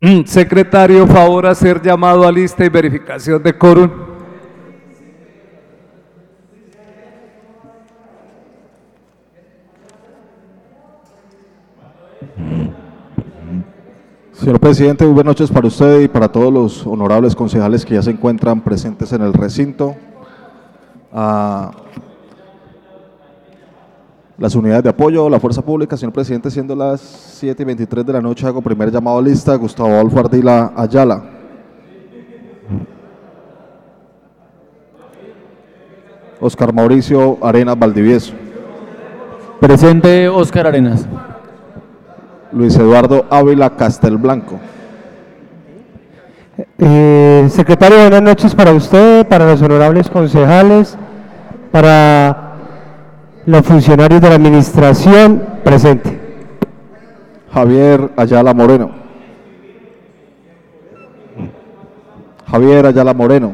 Secretario, favor a ser llamado a lista y verificación de quórum. Señor presidente, muy buenas noches para usted y para todos los honorables concejales que ya se encuentran presentes en el recinto. Las unidades de apoyo, la fuerza pública. Señor presidente, siendo las 7:23 de la noche, hago primer llamado a lista. Gustavo Adolfo Ardila Ayala. Oscar Mauricio Arenas Valdivieso. Presente Oscar Arenas. Luis Eduardo Ávila Castelblanco. Secretario, buenas noches para usted, para los honorables concejales, para los funcionarios de la administración. Presente. Javier Ayala Moreno. Javier Ayala Moreno.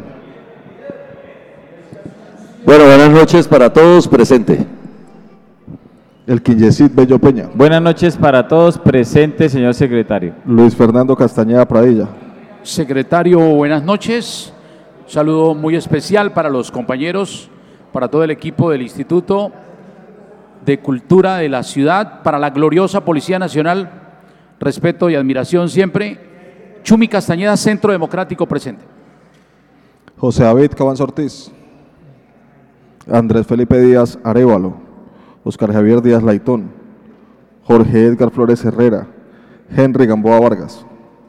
Bueno, buenas noches para todos. Presente. El Quinyesit Bello Peña. Buenas noches para todos. Presente, señor secretario. Luis Fernando Castañeda Pradilla. Secretario, buenas noches. Un saludo muy especial para los compañeros, para todo el equipo del Instituto de Cultura de la ciudad, para la gloriosa Policía Nacional. Respeto y admiración siempre. Chumi Castañeda, Centro Democrático, presente. José David Cabanza Ortiz. Andrés Felipe Díaz Arévalo. Oscar Javier Díaz Laitón, Jorge Edgar Flores Herrera, Henry Gamboa Vargas.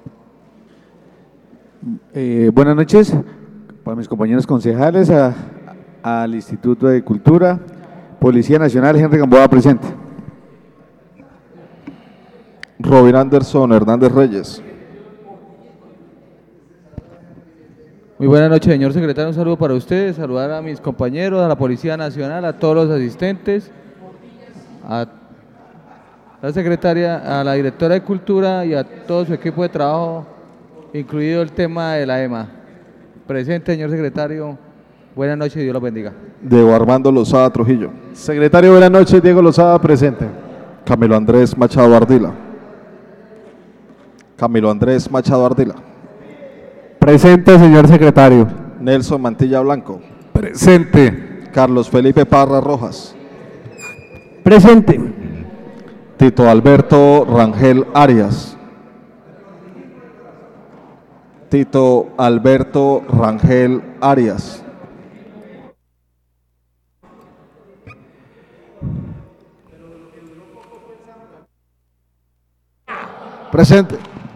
Buenas noches para mis compañeros concejales, al Instituto de Cultura, Policía Nacional, Henry Gamboa presente. Robin Anderson Hernández Reyes. Muy buenas noches, señor secretario, un saludo para ustedes, saludar a mis compañeros, a la Policía Nacional, a todos los asistentes, a la secretaria, a la directora de Cultura y a todo su equipo de trabajo, incluido el tema de la EMA. Presente, señor secretario, buenas noches y Dios los bendiga. Diego Armando Lozada Trujillo. Secretario, buenas noches, Diego Lozada, presente. Camilo Andrés Machado Ardila. Camilo Andrés Machado Ardila. Presente, señor secretario. Nelson Mantilla Blanco. Presente. Carlos Felipe Parra Rojas. Presente. Tito Alberto Rangel Arias. Tito Alberto Rangel Arias. Presente.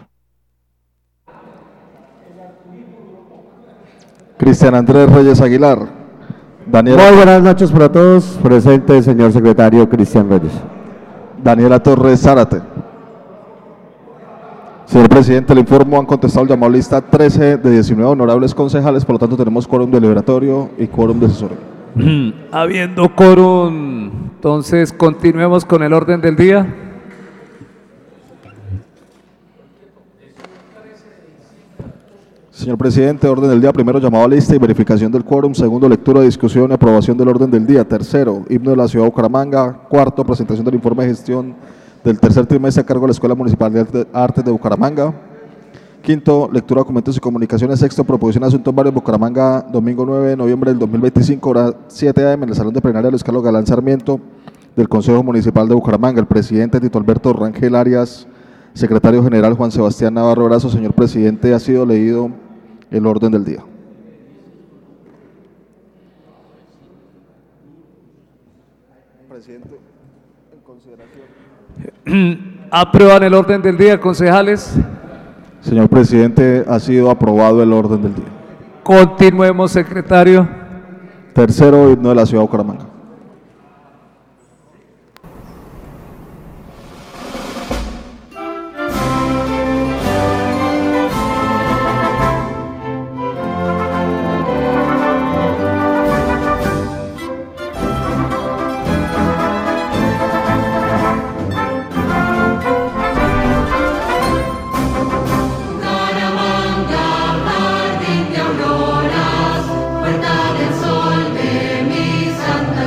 Cristian Andrés Reyes Aguilar. Daniela. Muy buenas noches para todos. Presente, señor secretario Cristian Reyes. Daniela Torres Zárate. Señor presidente, le informo, han contestado el llamado lista 13 de 19 honorables concejales, por lo tanto tenemos quórum deliberatorio y quórum decisorio. Habiendo quórum, entonces continuemos con el orden del día. Señor presidente, orden del día. Primero, llamado a lista y verificación del quórum. Segundo, lectura, discusión y aprobación del orden del día. Tercero, himno de la ciudad de Bucaramanga. Cuarto, presentación del informe de gestión del tercer trimestre a cargo de la Escuela Municipal de Artes de Bucaramanga. Quinto, lectura de documentos y comunicaciones. Sexto, proposición de asuntos varios. Bucaramanga, domingo 9 de noviembre del 2025, hora 7 a.m. en el Salón de Plenaria Luis Carlos Galán Sarmiento del Consejo Municipal de Bucaramanga. El presidente Tito Alberto Rangel Arias, secretario general Juan Sebastián Navarro Brazo. Señor presidente, ha sido leído el orden del día. Presidente, en consideración. ¿Aprueban el orden del día, concejales? Señor presidente, ha sido aprobado el orden del día. Continuemos, secretario. Tercero, himno de la ciudad de Bucaramanga. Puerta del sol de mi Santa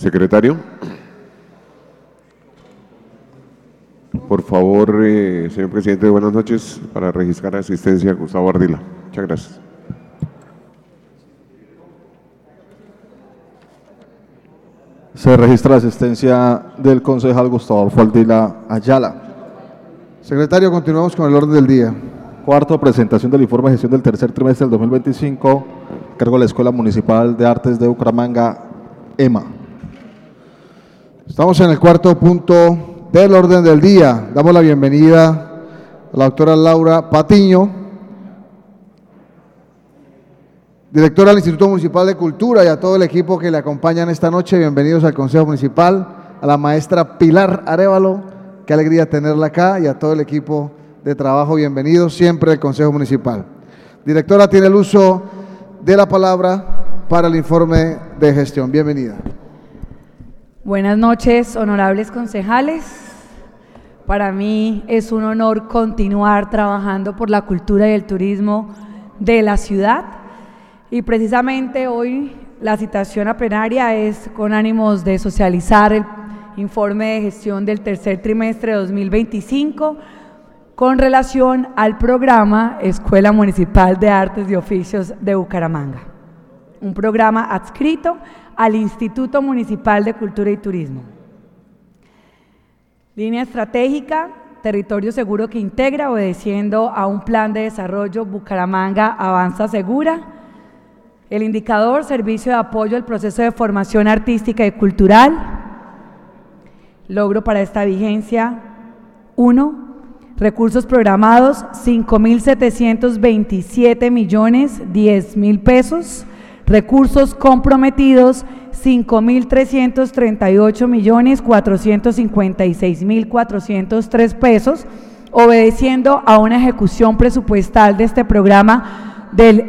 Secretario. Por favor, señor presidente, buenas noches. Para registrar asistencia, Gustavo Ardila. Muchas gracias. Se registra la asistencia del concejal Gustavo Ardila Ayala. Secretario, continuamos con el orden del día. Cuarto, presentación del informe de gestión del tercer trimestre del 2025, cargo de la Escuela Municipal de Artes de Bucaramanga, EMA. Estamos en el cuarto punto del orden del día. Damos la bienvenida a la doctora Laura Patiño, directora del Instituto Municipal de Cultura, y a todo el equipo que le acompañan esta noche. Bienvenidos al Consejo Municipal, a la maestra Pilar Arévalo, qué alegría tenerla acá, y a todo el equipo de trabajo, bienvenidos siempre al Consejo Municipal. Directora, tiene el uso de la palabra para el informe de gestión. Bienvenida. Buenas noches, honorables concejales. Para mí es un honor continuar trabajando por la cultura y el turismo de la ciudad. Y precisamente hoy la citación a plenaria es con ánimos de socializar el informe de gestión del tercer trimestre de 2025 con relación al programa Escuela Municipal de Artes y Oficios de Bucaramanga, un programa adscrito al Instituto Municipal de Cultura y Turismo. Línea estratégica, territorio seguro que integra, obedeciendo a un plan de desarrollo Bucaramanga Avanza Segura. El indicador, servicio de apoyo al proceso de formación artística y cultural. Logro para esta vigencia: 1. Recursos programados, 5.727.010.000 pesos. Recursos comprometidos, 5.338.456.403 pesos, obedeciendo a una ejecución presupuestal de este programa del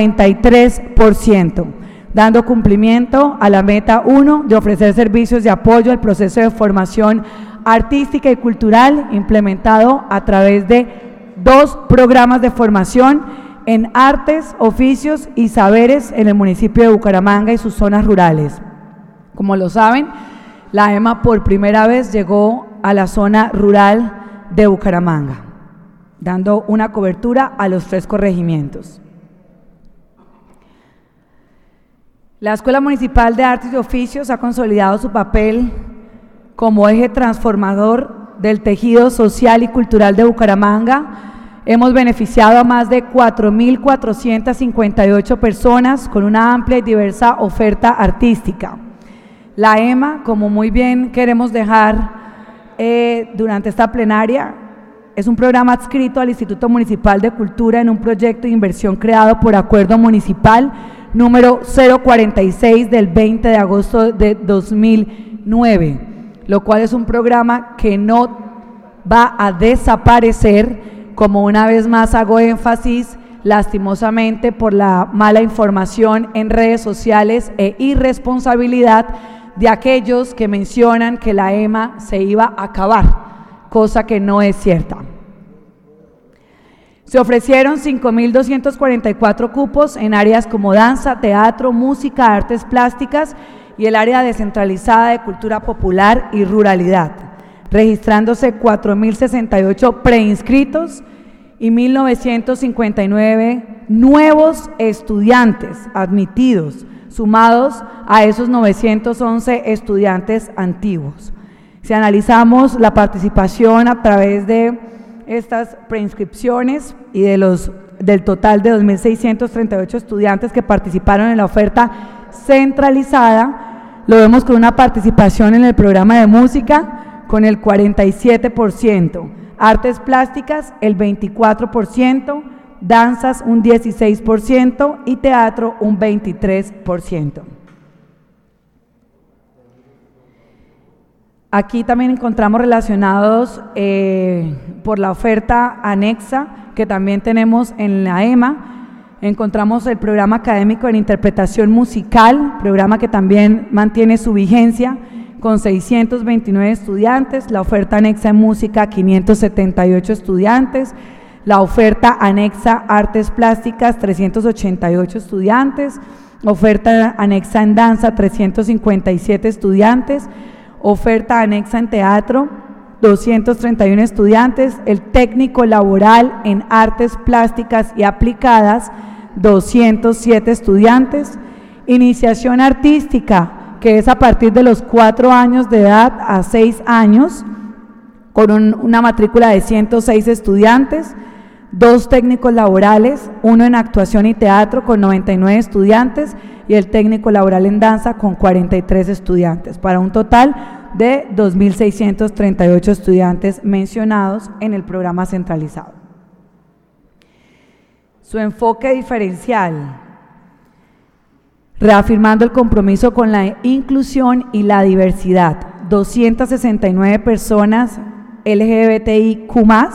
93%, dando cumplimiento a la meta 1 de ofrecer servicios de apoyo al proceso de formación artística y cultural implementado a través de 2 programas de formación en artes, oficios y saberes en el municipio de Bucaramanga y sus zonas rurales. Como lo saben, la EMA por primera vez llegó a la zona rural de Bucaramanga, dando una cobertura a los 3 corregimientos. La Escuela Municipal de Artes y Oficios ha consolidado su papel como eje transformador del tejido social y cultural de Bucaramanga. Hemos beneficiado a más de 4.458 personas con una amplia y diversa oferta artística. La EMA, como muy bien queremos dejar durante esta plenaria, es un programa adscrito al Instituto Municipal de Cultura en un proyecto de inversión creado por acuerdo municipal número 046 del 20 de agosto de 2009, lo cual es un programa que no va a desaparecer, como una vez más hago énfasis, lastimosamente por la mala información en redes sociales e irresponsabilidad de aquellos que mencionan que la EMA se iba a acabar, cosa que no es cierta. Se ofrecieron 5.244 cupos en áreas como danza, teatro, música, artes plásticas y el área descentralizada de cultura popular y ruralidad, registrándose 4.068 preinscritos y 1.959 nuevos estudiantes admitidos, sumados a esos 911 estudiantes antiguos. Si analizamos la participación a través de estas preinscripciones y del total de 2.638 estudiantes que participaron en la oferta centralizada, lo vemos con una participación en el programa de música con el 47%, artes plásticas el 24%, danzas un 16% y teatro un 23%. Aquí también encontramos relacionados por la oferta anexa que también tenemos en la EMA, encontramos el programa académico en interpretación musical, programa que también mantiene su vigencia con 629 estudiantes, la oferta anexa en música 578 estudiantes, la oferta anexa artes plásticas 388 estudiantes, oferta anexa en danza 357 estudiantes, oferta anexa en teatro 231 estudiantes, el técnico laboral en artes plásticas y aplicadas 207 estudiantes, iniciación artística que es a partir de los 4 años de edad a 6 años, con una matrícula de 106 estudiantes, 2 técnicos laborales, 1 en actuación y teatro con 99 estudiantes y el técnico laboral en danza con 43 estudiantes, para un total de 2.638 estudiantes mencionados en el programa centralizado. Su enfoque diferencial: reafirmando el compromiso con la inclusión y la diversidad, 269 personas LGBTIQ+,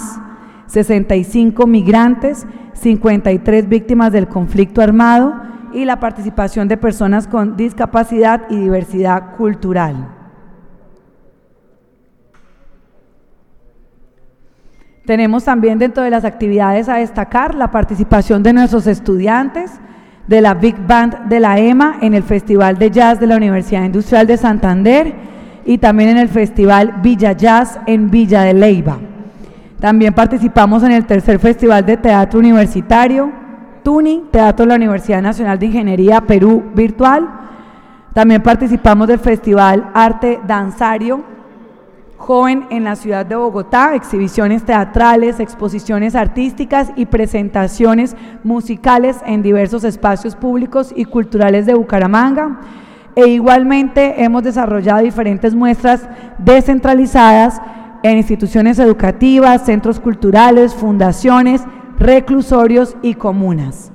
65 migrantes, 53 víctimas del conflicto armado y la participación de personas con discapacidad y diversidad cultural. Tenemos también dentro de las actividades a destacar la participación de nuestros estudiantes de la Big Band de la EMA en el Festival de Jazz de la Universidad Industrial de Santander y también en el Festival Villa Jazz en Villa de Leyva. También participamos en el tercer Festival de Teatro Universitario, TUNI, Teatro de la Universidad Nacional de Ingeniería Perú Virtual. También participamos del Festival Arte Danzario Joven en la ciudad de Bogotá, exhibiciones teatrales, exposiciones artísticas y presentaciones musicales en diversos espacios públicos y culturales de Bucaramanga. E igualmente hemos desarrollado diferentes muestras descentralizadas en instituciones educativas, centros culturales, fundaciones, reclusorios y comunas.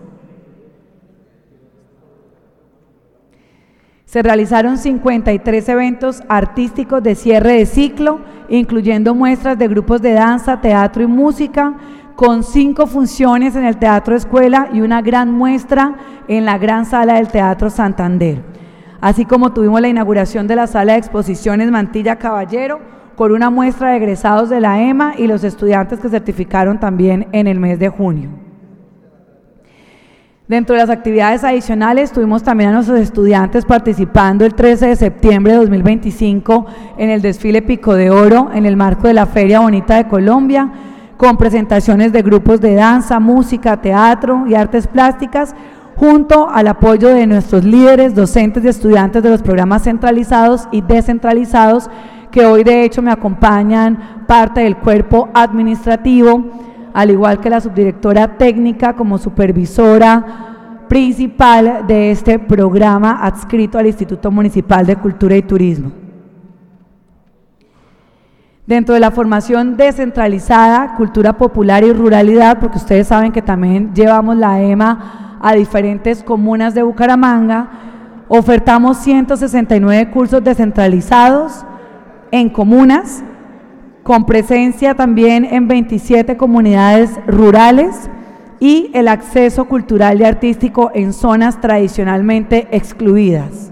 Se realizaron 53 eventos artísticos de cierre de ciclo, incluyendo muestras de grupos de danza, teatro y música, con 5 funciones en el Teatro Escuela y una gran muestra en la Gran Sala del Teatro Santander. Así como tuvimos la inauguración de la Sala de Exposiciones Mantilla Caballero, con una muestra de egresados de la EMA y los estudiantes que certificaron también en el mes de junio. Dentro de las actividades adicionales tuvimos también a nuestros estudiantes participando el 13 de septiembre de 2025 en el desfile Pico de Oro en el marco de la Feria Bonita de Colombia, con presentaciones de grupos de danza, música, teatro y artes plásticas, junto al apoyo de nuestros líderes, docentes y estudiantes de los programas centralizados y descentralizados, que hoy de hecho me acompañan parte del cuerpo administrativo, al igual que la subdirectora técnica como supervisora principal de este programa adscrito al Instituto Municipal de Cultura y Turismo. Dentro de la formación descentralizada, cultura popular y ruralidad, porque ustedes saben que también llevamos la EMA a diferentes comunas de Bucaramanga, ofertamos 169 cursos descentralizados en comunas, con presencia también en 27 comunidades rurales y el acceso cultural y artístico en zonas tradicionalmente excluidas.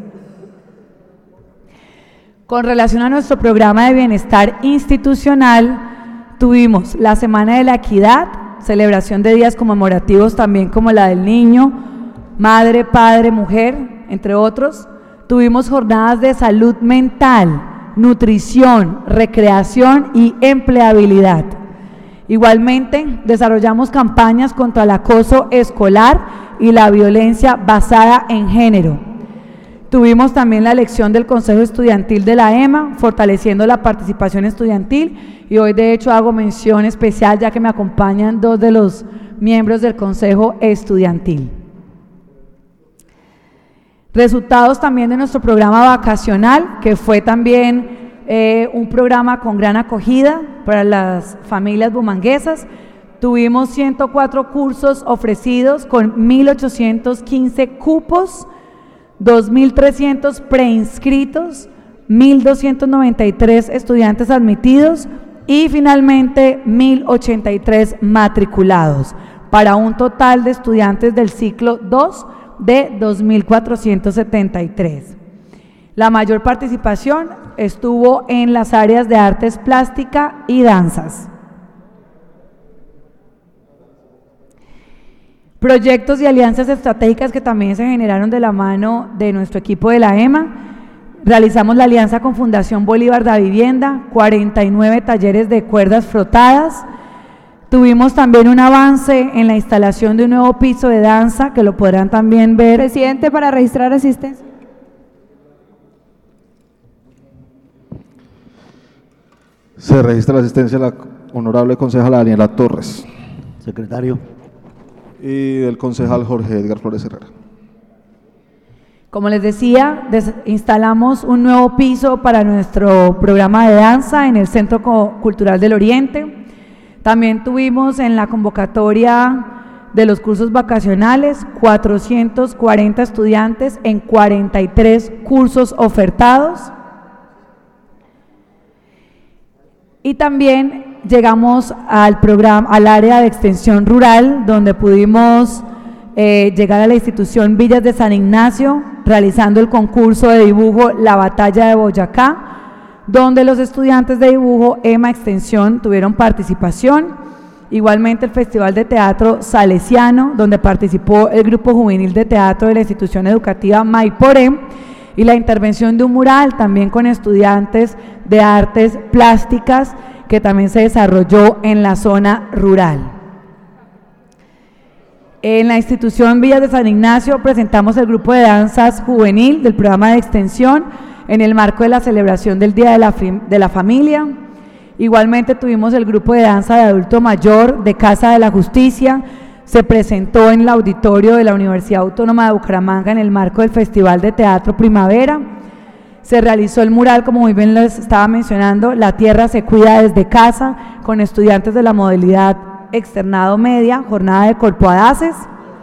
Con relación a nuestro programa de bienestar institucional, tuvimos la Semana de la Equidad, celebración de días conmemorativos también como la del niño, madre, padre, mujer, entre otros. Tuvimos jornadas de salud mental, nutrición, recreación y empleabilidad. Igualmente, desarrollamos campañas contra el acoso escolar y la violencia basada en género. Tuvimos también la elección del Consejo Estudiantil de la EMA, fortaleciendo la participación estudiantil, y hoy de hecho hago mención especial ya que me acompañan 2 de los miembros del Consejo Estudiantil. Resultados también de nuestro programa vacacional, que fue también un programa con gran acogida para las familias bumanguesas. Tuvimos 104 cursos ofrecidos con 1.815 cupos, 2.300 preinscritos, 1.293 estudiantes admitidos y finalmente 1.083 matriculados, para un total de estudiantes del ciclo 2 de 2.473. La mayor participación estuvo en las áreas de artes plástica y danzas. Proyectos y alianzas estratégicas que también se generaron de la mano de nuestro equipo de la EMA. Realizamos la alianza con Fundación Bolívar da Vivienda, 49 talleres de cuerdas frotadas. Tuvimos también un avance en la instalación de un nuevo piso de danza, que lo podrán también ver. Presidente, para registrar asistencia. Se registra la asistencia de la honorable concejala Daniela Torres. Secretario. Y del concejal Jorge Edgar Flores Herrera. Como les decía, instalamos un nuevo piso para nuestro programa de danza en el Centro Cultural del Oriente. También tuvimos en la convocatoria de los cursos vacacionales 440 estudiantes en 43 cursos ofertados. Y también llegamos al programa, al área de extensión rural, donde pudimos llegar a la institución Villas de San Ignacio, realizando el concurso de dibujo La Batalla de Boyacá, donde los estudiantes de dibujo EMA Extensión tuvieron participación. Igualmente el Festival de Teatro Salesiano, donde participó el Grupo Juvenil de Teatro de la institución educativa Maiporé, y la intervención de un mural también con estudiantes de artes plásticas, que también se desarrolló en la zona rural. En la institución Villas de San Ignacio presentamos el grupo de danzas juvenil del programa de extensión en el marco de la celebración del Día de la Familia. Igualmente tuvimos el grupo de danza de adulto mayor de Casa de la Justicia, se presentó en el auditorio de la Universidad Autónoma de Bucaramanga en el marco del Festival de Teatro Primavera. Se realizó el mural, como muy bien les estaba mencionando, La Tierra se cuida desde casa, con estudiantes de la modalidad externado media, jornada de corpoadaces.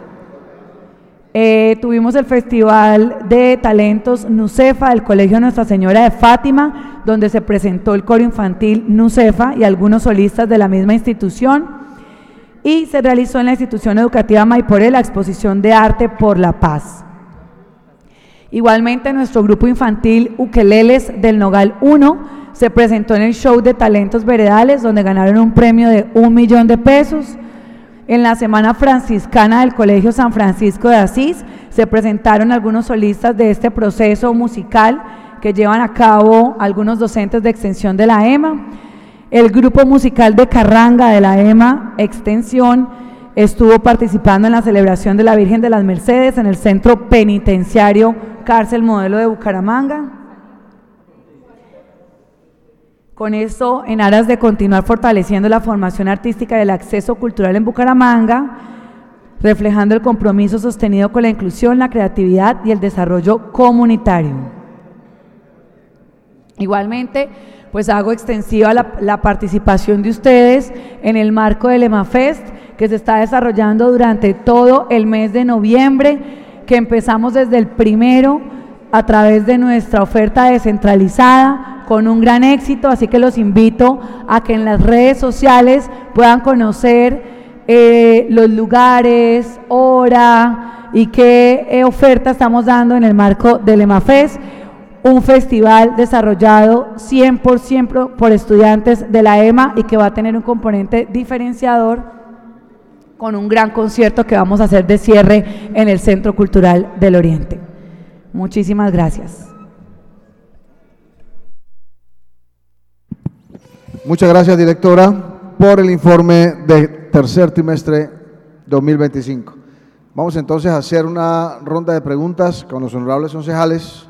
Tuvimos el Festival de Talentos Nucefa del Colegio Nuestra Señora de Fátima, donde se presentó el coro infantil Nucefa y algunos solistas de la misma institución. Y se realizó en la institución educativa Maiporé la exposición de arte por la paz. Igualmente nuestro grupo infantil Ukeleles del Nogal 1 se presentó en el show de talentos veredales, donde ganaron un premio de 1 millón de pesos. En la Semana Franciscana del Colegio San Francisco de Asís se presentaron algunos solistas de este proceso musical que llevan a cabo algunos docentes de extensión de la EMA. El grupo musical de Carranga de la EMA Extensión estuvo participando en la celebración de la Virgen de las Mercedes en el Centro Penitenciario Cárcel Modelo de Bucaramanga. Con esto, en aras de continuar fortaleciendo la formación artística y el acceso cultural en Bucaramanga, reflejando el compromiso sostenido con la inclusión, la creatividad y el desarrollo comunitario. Igualmente, pues hago extensiva la participación de ustedes en el marco del EMAFest, que se está desarrollando durante todo el mes de noviembre, que empezamos desde el 1 a través de nuestra oferta descentralizada, con un gran éxito, así que los invito a que en las redes sociales puedan conocer los lugares, hora y qué oferta estamos dando en el marco del EMAFest, un festival desarrollado 100% por estudiantes de la EMA y que va a tener un componente diferenciador con un gran concierto que vamos a hacer de cierre en el Centro Cultural del Oriente. Muchísimas gracias. Muchas gracias, directora, por el informe de tercer trimestre 2025. Vamos entonces a hacer una ronda de preguntas con los honorables concejales.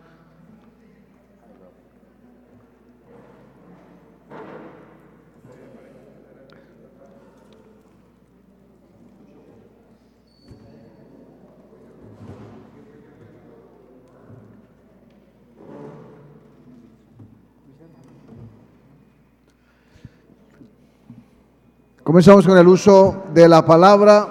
Comenzamos con el uso de la palabra.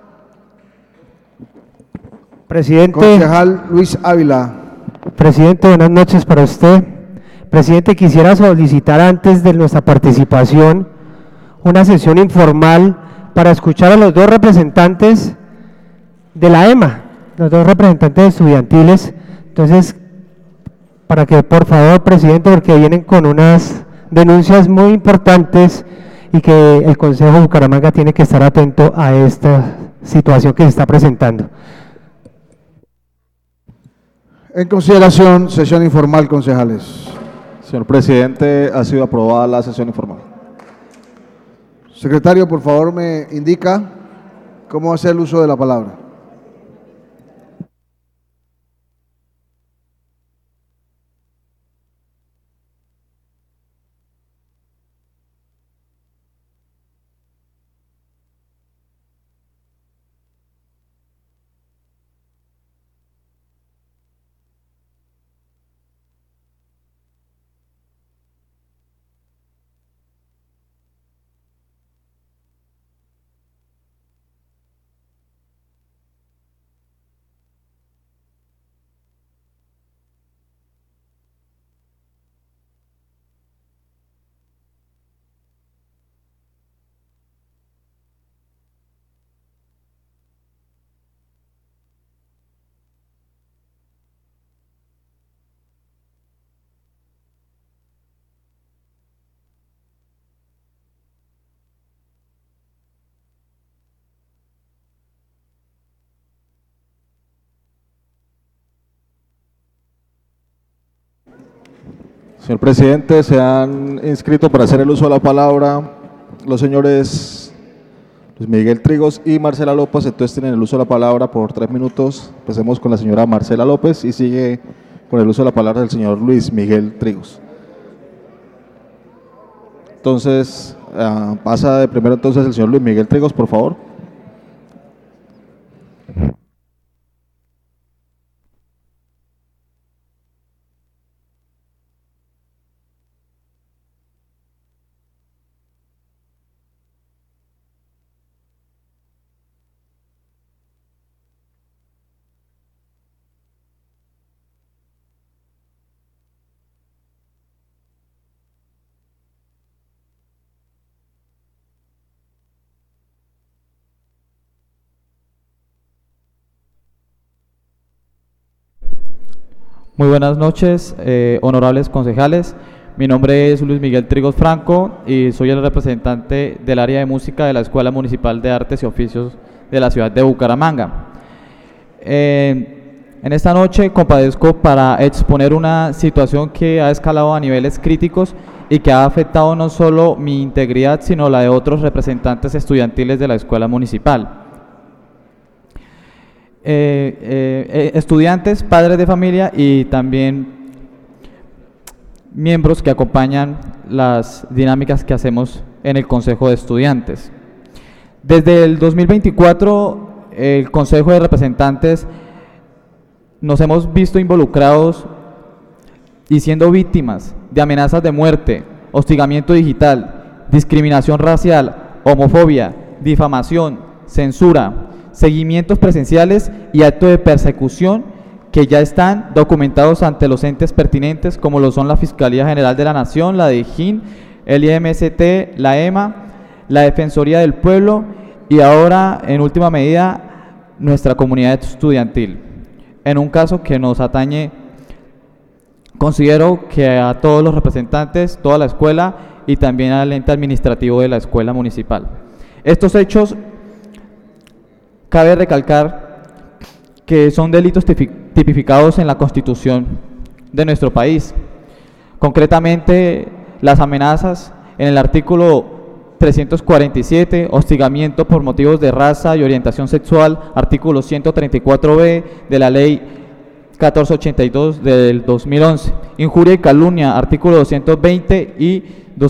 Presidente. Concejal Luis Ávila. Presidente, buenas noches para usted. Presidente, quisiera solicitar antes de nuestra participación una sesión informal para escuchar a los dos representantes de la EMA, los dos representantes estudiantiles. Entonces, para que por favor, presidente, porque vienen con unas denuncias muy importantes y que el Consejo de Bucaramanga tiene que estar atento a estas situación que se está presentando. En consideración, sesión informal, concejales. Señor presidente, ha sido aprobada la sesión informal. Secretario, por favor, me indica cómo va a ser el uso de la palabra. Señor presidente, se han inscrito para hacer el uso de la palabra los señores Luis Miguel Trigos y Marcela López. Entonces tienen el uso de la palabra por 3 minutos. Empecemos con la señora Marcela López y sigue con el uso de la palabra del señor Luis Miguel Trigos. Entonces, pasa de primero entonces el señor Luis Miguel Trigos, por favor. Muy buenas noches, honorables concejales. Mi nombre es Luis Miguel Trigos Franco y soy el representante del área de música de la Escuela Municipal de Artes y Oficios de la ciudad de Bucaramanga. En esta noche comparezco para exponer una situación que ha escalado a niveles críticos y que ha afectado no solo mi integridad, sino la de otros representantes estudiantiles de la Escuela Municipal. Estudiantes, padres de familia y también miembros que acompañan las dinámicas que hacemos en el Consejo de Estudiantes. Desde el 2024, el Consejo de Representantes nos hemos visto involucrados y siendo víctimas de amenazas de muerte, hostigamiento digital, discriminación racial, homofobia, difamación, censura, seguimientos presenciales y actos de persecución que ya están documentados ante los entes pertinentes como lo son la Fiscalía General de la Nación, la DIJÍN, el IMST, la EMA, la Defensoría del Pueblo y ahora en última medida nuestra comunidad estudiantil. En un caso que nos atañe, considero que a todos los representantes, toda la escuela y también al ente administrativo de la escuela municipal. Estos hechos cabe recalcar que son delitos tipificados en la Constitución de nuestro país. Concretamente, las amenazas en el artículo 347, hostigamiento por motivos de raza y orientación sexual, artículo 134b de la Ley 1482 del 2011, injuria y calumnia, artículo 220 y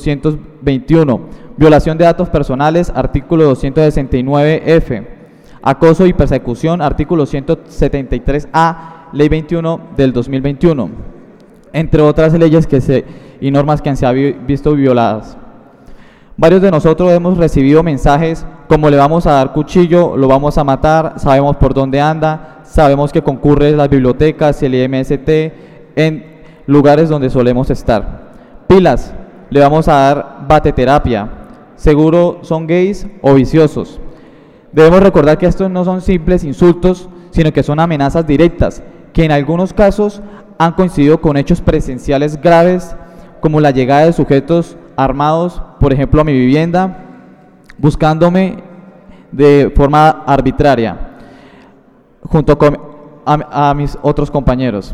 221, violación de datos personales, artículo 269f, acoso y persecución, artículo 173A, Ley 21 del 2021, entre otras leyes y normas que se han visto violadas. Varios de nosotros hemos recibido mensajes como le vamos a dar cuchillo, lo vamos a matar, sabemos por dónde anda, sabemos que concurre en las bibliotecas y el IMST en lugares donde solemos estar. Pilas, le vamos a dar bateterapia, seguro son gays o viciosos. Debemos recordar que estos no son simples insultos, sino que son amenazas directas, que en algunos casos han coincidido con hechos presenciales graves, como la llegada de sujetos armados, por ejemplo, a mi vivienda, buscándome de forma arbitraria, junto con a mis otros compañeros.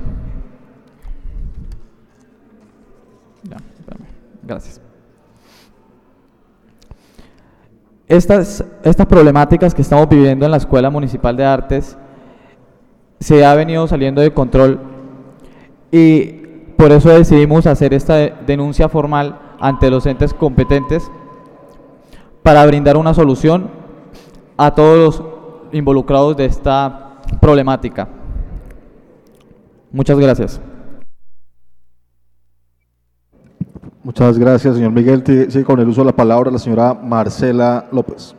Ya, gracias. Estas problemáticas que estamos viviendo en la Escuela Municipal de Artes se ha venido saliendo de control y por eso decidimos hacer esta denuncia formal ante los entes competentes para brindar una solución a todos los involucrados de esta problemática. Muchas gracias. Muchas gracias, señor Miguel. Sigue con el uso de la palabra la señora Marcela López.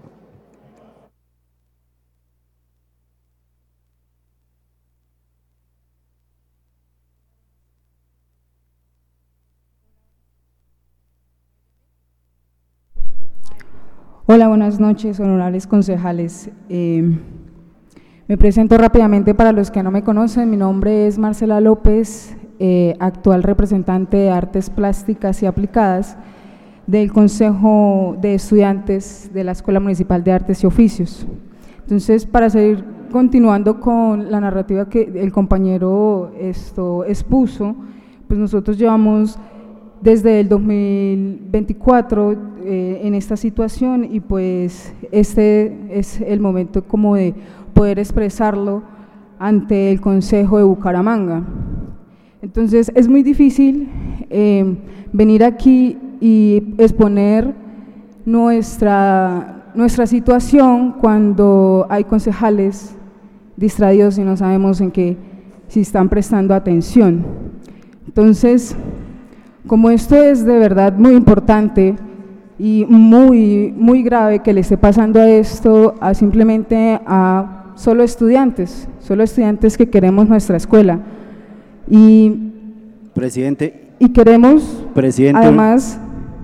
Hola, buenas noches, honorables concejales. Me presento rápidamente para los que no me conocen. Mi nombre es Marcela López, actual representante de Artes Plásticas y Aplicadas del Consejo de Estudiantes de la Escuela Municipal de Artes y Oficios. Entonces, para seguir continuando con la narrativa que el compañero expuso, pues nosotros llevamos desde el 2024 en esta situación y pues este es el momento como de poder expresarlo ante el Consejo de Bucaramanga. Entonces es muy difícil venir aquí y exponer nuestra situación cuando hay concejales distraídos y no sabemos en qué si están prestando atención. Entonces, como esto es de verdad muy importante y muy grave que le esté pasando a esto simplemente a solo estudiantes que queremos nuestra escuela. Y queremos, además…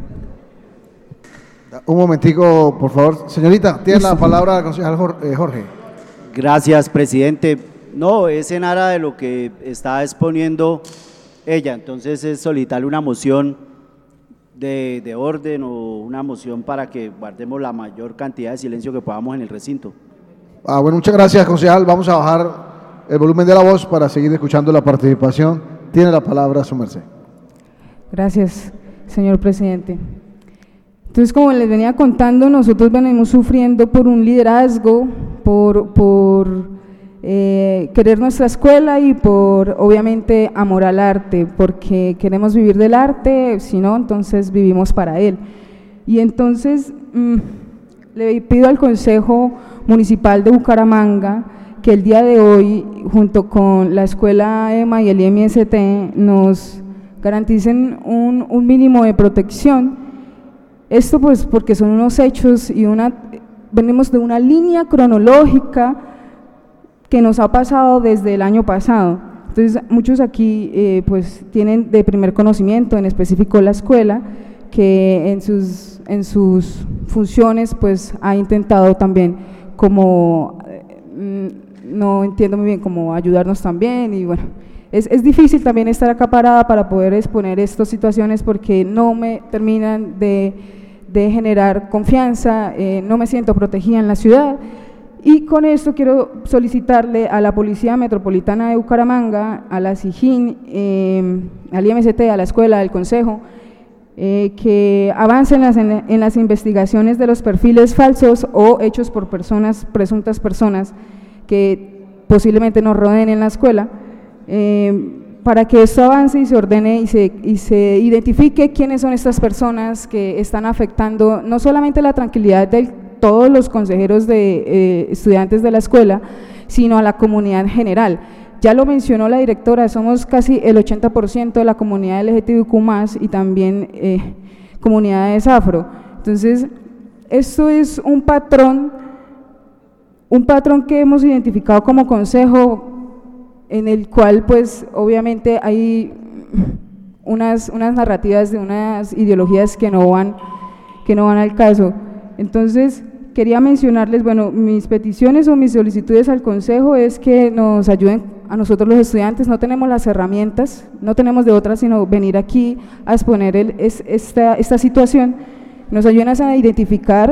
Un momentico, por favor. Señorita, tiene la palabra el concejal Jorge. Gracias, presidente. No, es en aras de lo que está exponiendo ella, entonces es solicitarle una moción de orden o una moción para que guardemos la mayor cantidad de silencio que podamos en el recinto. Bueno, muchas gracias, concejal. Vamos a bajar el volumen de la voz para seguir escuchando la participación. Tiene la palabra su merced. Gracias, señor presidente. Entonces, como les venía contando, nosotros venimos sufriendo por un liderazgo, por querer nuestra escuela y por, obviamente, amor al arte, porque queremos vivir del arte, si no, entonces vivimos para él. Y entonces le pido al Consejo Municipal de Bucaramanga que el día de hoy, junto con la Escuela EMA y el IMST, nos garanticen un mínimo de protección. Esto pues porque son unos hechos y venimos de una línea cronológica que nos ha pasado desde el año pasado. Entonces, muchos aquí pues tienen de primer conocimiento, en específico la escuela, que en sus funciones pues ha intentado también como, no entiendo muy bien, como ayudarnos también y bueno, es difícil también estar acá parada para poder exponer estas situaciones porque no me terminan de generar confianza, no me siento protegida en la ciudad. Y con esto quiero solicitarle a la Policía Metropolitana de Bucaramanga, a la SIJIN, al IMST, a la escuela, al Consejo, que avancen en las investigaciones de los perfiles falsos o hechos por presuntas personas que posiblemente nos rodeen en la escuela, para que esto avance y se ordene y se identifique quiénes son estas personas que están afectando no solamente la tranquilidad de todos los consejeros de estudiantes de la escuela, sino a la comunidad en general. Ya lo mencionó la directora, somos casi el 80% de la comunidad LGTBIQ+, y también comunidades afro. Entonces, esto es un patrón que hemos identificado como consejo, en el cual pues obviamente hay unas narrativas de unas ideologías que no van al caso. Entonces, quería mencionarles, bueno, mis peticiones o mis solicitudes al Consejo es que nos ayuden a nosotros los estudiantes, no tenemos las herramientas, no tenemos de otras sino venir aquí a exponer esta situación, nos ayuden a identificar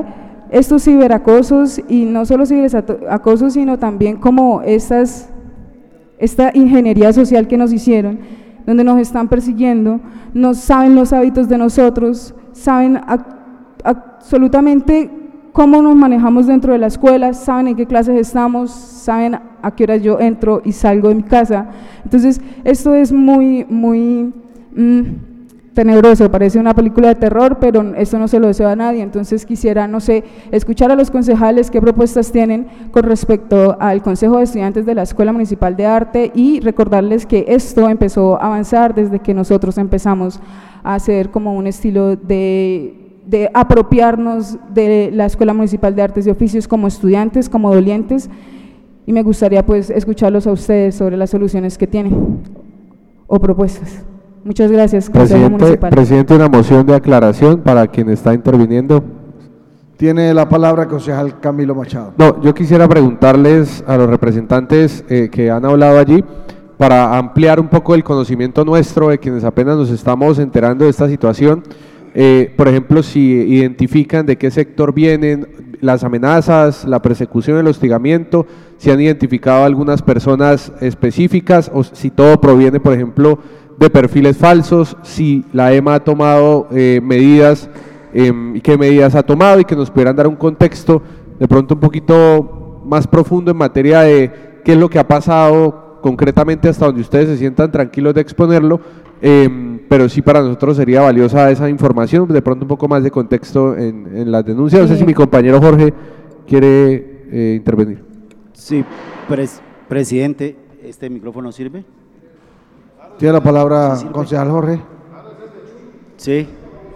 estos ciberacosos, y no solo ciberacosos, sino también como esta ingeniería social que nos hicieron, donde nos están persiguiendo, no saben los hábitos de nosotros, saben absolutamente cómo nos manejamos dentro de la escuela, saben en qué clases estamos, saben a qué horas yo entro y salgo de mi casa. Entonces, esto es muy tenebroso, parece una película de terror, pero esto no se lo deseo a nadie. Entonces quisiera, no sé, escuchar a los concejales qué propuestas tienen con respecto al Consejo de Estudiantes de la Escuela Municipal de Arte, y recordarles que esto empezó a avanzar desde que nosotros empezamos a hacer como un estilo de apropiarnos de la Escuela Municipal de Artes y Oficios como estudiantes, como dolientes, y me gustaría pues escucharlos a ustedes sobre las soluciones que tienen o propuestas. Muchas gracias, Consejo Municipal. Presidente, una moción de aclaración para quien está interviniendo. Tiene la palabra el concejal Camilo Machado. No, yo quisiera preguntarles a los representantes que han hablado allí, para ampliar un poco el conocimiento nuestro de quienes apenas nos estamos enterando de esta situación. Por ejemplo, si identifican de qué sector vienen las amenazas, la persecución, el hostigamiento, si han identificado algunas personas específicas, o si todo proviene, por ejemplo, de perfiles falsos, si la EMA ha tomado medidas, y qué medidas ha tomado, y que nos pudieran dar un contexto de pronto un poquito más profundo en materia de qué es lo que ha pasado concretamente, hasta donde ustedes se sientan tranquilos de exponerlo, pero sí para nosotros sería valiosa esa información, de pronto un poco más de contexto en las denuncias. No sé si mi compañero Jorge quiere intervenir. Sí, presidente, ¿este micrófono sirve? Tiene la palabra concejal Jorge. Sí.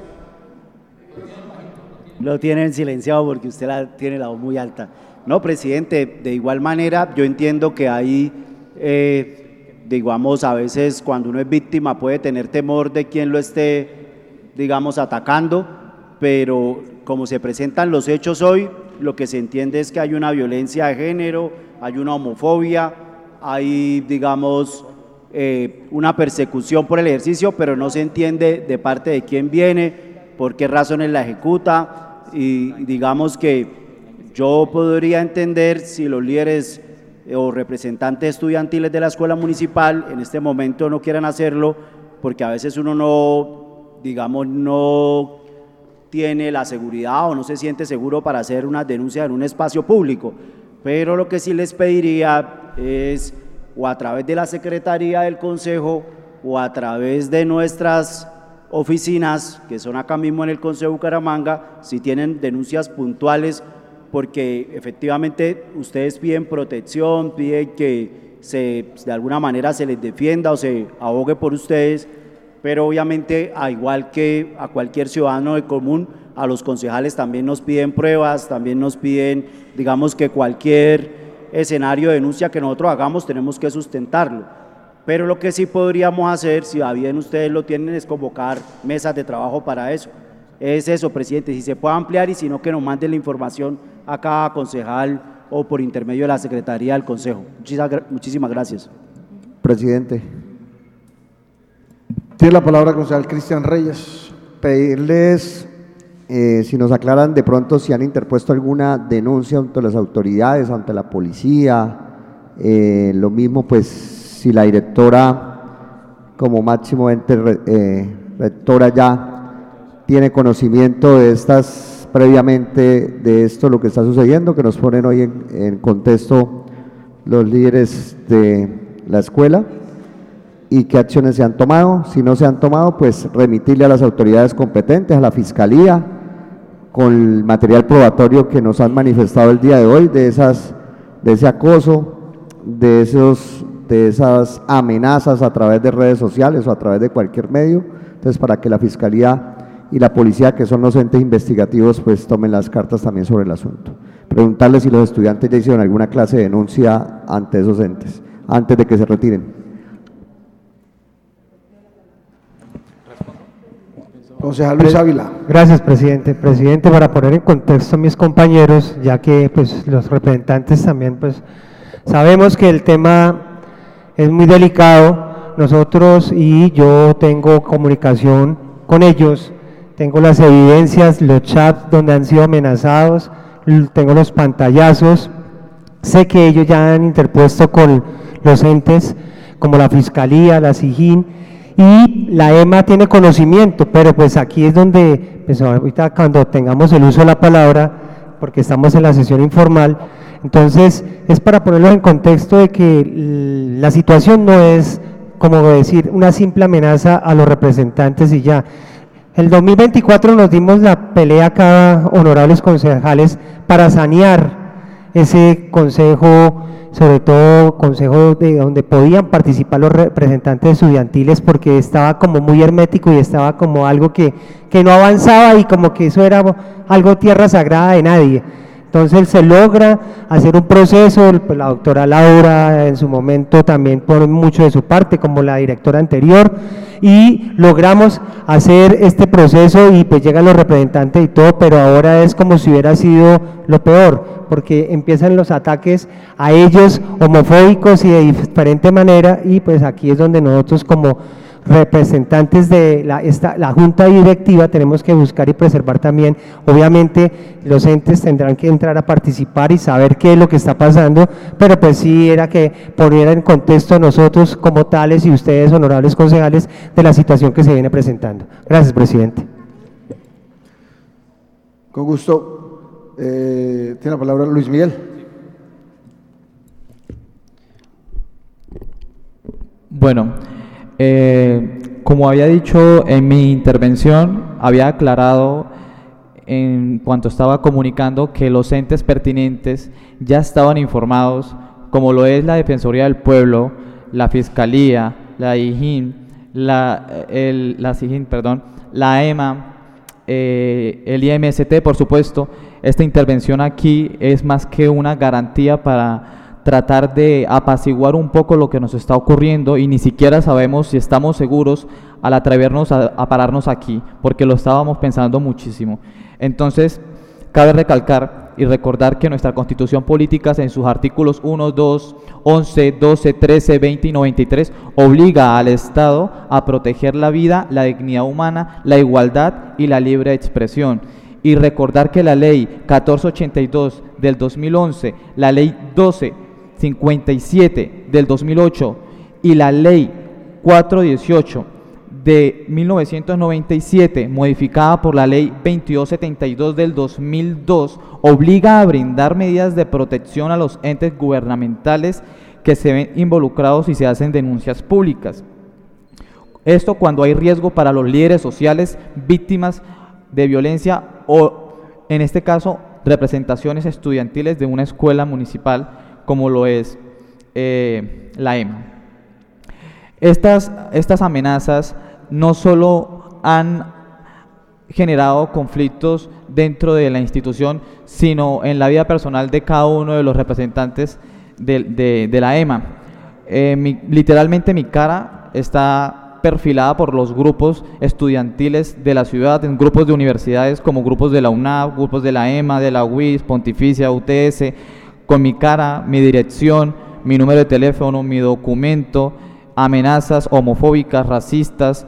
Lo tienen silenciado porque usted tiene la voz muy alta. No, presidente, de igual manera yo entiendo que hay, digamos, a veces cuando uno es víctima puede tener temor de quien lo esté, digamos, atacando, pero como se presentan los hechos hoy, lo que se entiende es que hay una violencia de género, hay una homofobia, hay, digamos, una persecución por el ejercicio, pero no se entiende de parte de quién viene, por qué razones la ejecuta, y digamos que yo podría entender si los líderes o representantes estudiantiles de la escuela municipal en este momento no quieran hacerlo, porque a veces uno no, digamos, no tiene la seguridad o no se siente seguro para hacer una denuncia en un espacio público, pero lo que sí les pediría es, o a través de la Secretaría del Consejo o a través de nuestras oficinas, que son acá mismo en el Consejo de Bucaramanga, si tienen denuncias puntuales, porque efectivamente ustedes piden protección, piden que de alguna manera se les defienda o se abogue por ustedes, pero obviamente, a igual que a cualquier ciudadano de común, a los concejales también nos piden pruebas, también nos piden, digamos, que cualquier escenario de denuncia que nosotros hagamos tenemos que sustentarlo, pero lo que sí podríamos hacer, si a bien ustedes lo tienen, es convocar mesas de trabajo para eso. Es eso, presidente, si se puede ampliar, y si no, que nos manden la información a cada concejal o por intermedio de la Secretaría del Consejo. Muchísimas gracias. Presidente. Tiene la palabra el concejal Cristian Reyes. Pedirles si nos aclaran de pronto si han interpuesto alguna denuncia ante las autoridades, ante la policía, lo mismo pues si la directora como máximo ente rectora ya tiene conocimiento de estas previamente de esto, lo que está sucediendo, que nos ponen hoy en contexto los líderes de la escuela, y qué acciones se han tomado. Si no se han tomado, pues remitirle a las autoridades competentes, a la Fiscalía, con el material probatorio que nos han manifestado el día de hoy, de ese acoso, de esas amenazas a través de redes sociales o a través de cualquier medio. Entonces, para que la Fiscalía y la Policía, que son los entes investigativos, pues tomen las cartas también sobre el asunto. Preguntarles si los estudiantes ya hicieron alguna clase de denuncia ante esos entes, antes de que se retiren. Concejal Luis Ávila. Gracias, presidente. Presidente, para poner en contexto a mis compañeros, ya que pues los representantes también pues sabemos que el tema es muy delicado, nosotros y yo tengo comunicación con ellos, tengo las evidencias, los chats donde han sido amenazados, tengo los pantallazos, sé que ellos ya han interpuesto con los entes como la Fiscalía, la SIJIN, y la EMA tiene conocimiento, pero pues aquí es donde, pues ahorita cuando tengamos el uso de la palabra, porque estamos en la sesión informal, entonces es para ponerlo en contexto de que la situación no es, como decir, una simple amenaza a los representantes y ya. El 2024 nos dimos la pelea acá, honorables concejales, para sanear ese consejo, sobre todo consejo de donde podían participar los representantes estudiantiles, porque estaba como muy hermético y estaba como algo que no avanzaba y como que eso era algo tierra sagrada de nadie. Entonces se logra hacer un proceso, la doctora Laura en su momento también pone mucho de su parte, como la directora anterior, y logramos hacer este proceso y pues llegan los representantes y todo, pero ahora es como si hubiera sido lo peor, porque empiezan los ataques a ellos homofóbicos y de diferente manera, y pues aquí es donde nosotros como representantes de la junta directiva tenemos que buscar y preservar también. Obviamente los entes tendrán que entrar a participar y saber qué es lo que está pasando, pero pues sí era que poniera en contexto nosotros como tales y ustedes, honorables concejales, de la situación que se viene presentando. Gracias, presidente. Con gusto. Tiene la palabra Luis Miguel. Bueno, como había dicho en mi intervención, había aclarado en cuanto estaba comunicando que los entes pertinentes ya estaban informados, como lo es la Defensoría del Pueblo, la Fiscalía, la IJIN, la EMA, el IMST, por supuesto. Esta intervención aquí es más que una garantía para tratar de apaciguar un poco lo que nos está ocurriendo, y ni siquiera sabemos si estamos seguros al atrevernos a pararnos aquí, porque lo estábamos pensando muchísimo. Entonces, cabe recalcar y recordar que nuestra Constitución Política, en sus artículos 1, 2, 11, 12, 13, 20 y 93, obliga al Estado a proteger la vida, la dignidad humana, la igualdad y la libre expresión. Y recordar que la Ley 1482 del 2011, la Ley 1257 del 2008 y la Ley 418 de 1997, modificada por la Ley 2272 del 2002, obliga a brindar medidas de protección a los entes gubernamentales que se ven involucrados y se hacen denuncias públicas. Esto cuando hay riesgo para los líderes sociales, víctimas de violencia o, en este caso, representaciones estudiantiles de una escuela municipal, como lo es la EMA. Estas amenazas no solo han generado conflictos dentro de la institución, sino en la vida personal de cada uno de los representantes de la EMA. Literalmente mi cara está perfilada por los grupos estudiantiles de la ciudad, en grupos de universidades como grupos de la UNAV, grupos de la EMA, de la UIS, Pontificia, UTS, con mi cara, mi dirección, mi número de teléfono, mi documento, amenazas homofóbicas, racistas,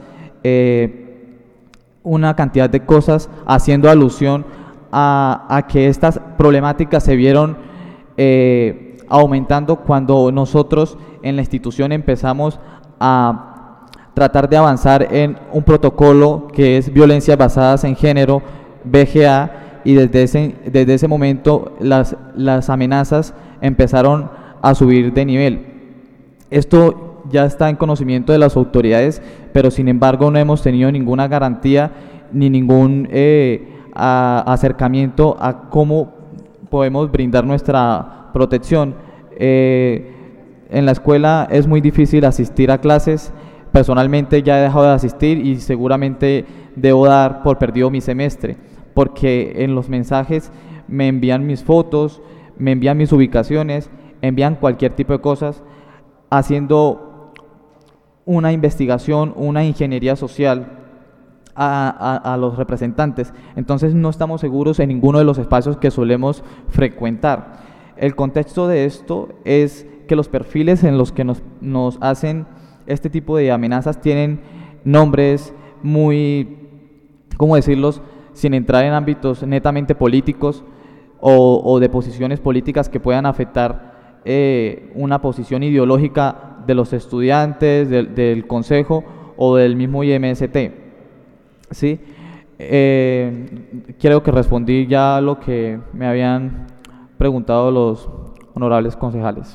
una cantidad de cosas haciendo alusión a que estas problemáticas se vieron aumentando cuando nosotros en la institución empezamos a tratar de avanzar en un protocolo que es violencias basadas en género, VGA, y desde ese momento las amenazas empezaron a subir de nivel. Esto ya está en conocimiento de las autoridades, pero sin embargo no hemos tenido ninguna garantía ni ningún acercamiento a cómo podemos brindar nuestra protección. En la escuela es muy difícil asistir a clases. Personalmente ya he dejado de asistir y seguramente debo dar por perdido mi semestre, porque en los mensajes me envían mis fotos, me envían mis ubicaciones, envían cualquier tipo de cosas, haciendo una investigación, una ingeniería social a los representantes. Entonces no estamos seguros en ninguno de los espacios que solemos frecuentar. El contexto de esto es que los perfiles en los que nos hacen este tipo de amenazas tienen nombres muy, ¿cómo decirlos?, sin entrar en ámbitos netamente políticos, o de posiciones políticas que puedan afectar una posición ideológica de los estudiantes, del consejo o del mismo IMST. ¿Sí? Creo que respondí ya lo que me habían preguntado los honorables concejales.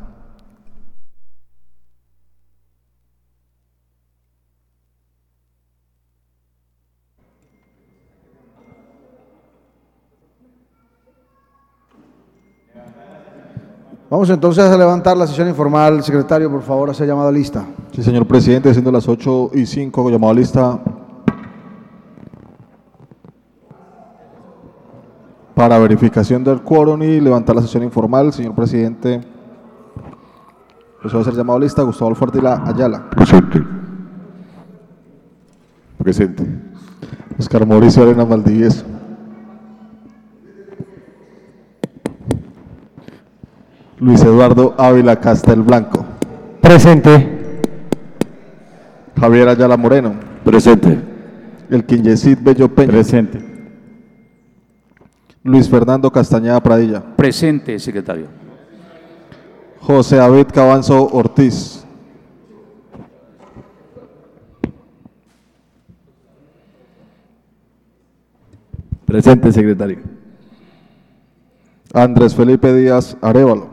Vamos entonces a levantar la sesión informal. Secretario, por favor, hace llamado a lista. Sí, señor presidente, siendo las 8:05, llamado a lista para verificación del quórum y levantar la sesión informal. Señor presidente, va a ser llamado a lista Gustavo Alfardila Ayala. Presente. Presente. Oscar Mauricio Arenas Valdivieso. Luis Eduardo Ávila Castelblanco. Presente. Javier Ayala Moreno. Presente. El Quinyesit Bello Peña. Presente. Luis Fernando Castañeda Pradilla. Presente, secretario. José David Cabanzo Ortiz. Presente, secretario. Andrés Felipe Díaz Arévalo.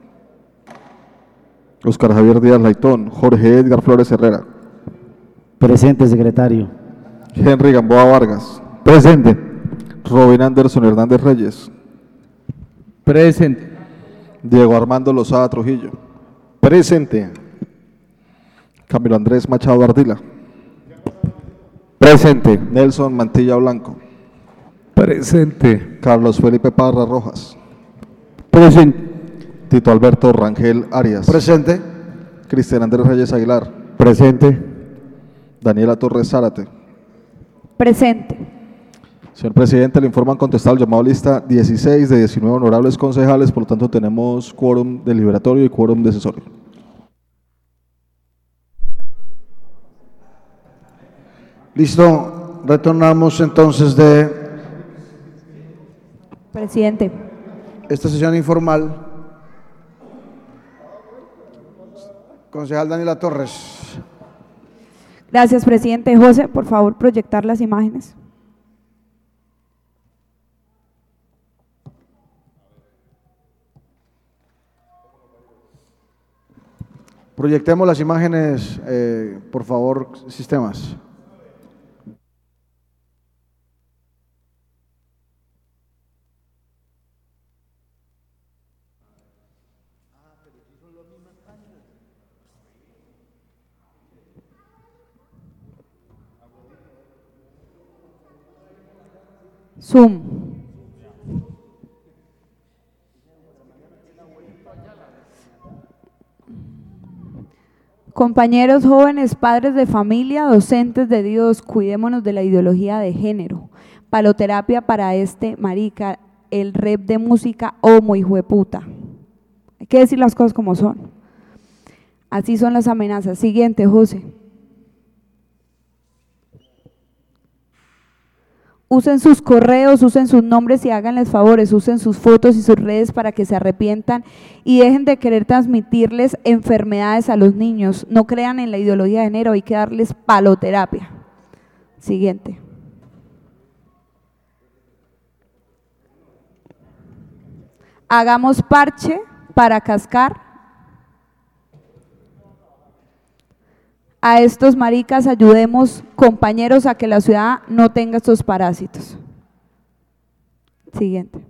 Oscar Javier Díaz Laitón. Jorge Edgar Flores Herrera. Presente, secretario. Henry Gamboa Vargas. Presente. Robin Anderson Hernández Reyes. Presente. Diego Armando Lozada Trujillo. Presente. Camilo Andrés Machado Ardila. Presente. Nelson Mantilla Blanco. Presente. Carlos Felipe Parra Rojas. Presente. Tito Alberto Rangel Arias. Presente. Cristian Andrés Reyes Aguilar. Presente. Daniela Torres Zárate. Presente. Señor presidente, le informan contestado el llamado a lista 16 de 19 honorables concejales, por lo tanto tenemos quórum deliberatorio y quórum decisorio. Listo, retornamos entonces de Presidente. esta sesión informal. Concejal Daniela Torres. Gracias, presidente. José, por favor, proyectar las imágenes. Proyectemos las imágenes, por favor, sistemas. Zoom. Compañeros jóvenes, padres de familia, docentes de Dios, cuidémonos de la ideología de género. Paloterapia para este marica, el rep de música homo hijueputa. Hay que decir las cosas como son. Así son las amenazas. Siguiente, José. Usen sus correos, usen sus nombres y háganles favores, usen sus fotos y sus redes para que se arrepientan y dejen de querer transmitirles enfermedades a los niños. No crean en la ideología de género, hay que darles paloterapia. Siguiente. Hagamos parche para cascar. A estos maricas ayudemos, compañeros, a que la ciudad no tenga estos parásitos. Siguiente.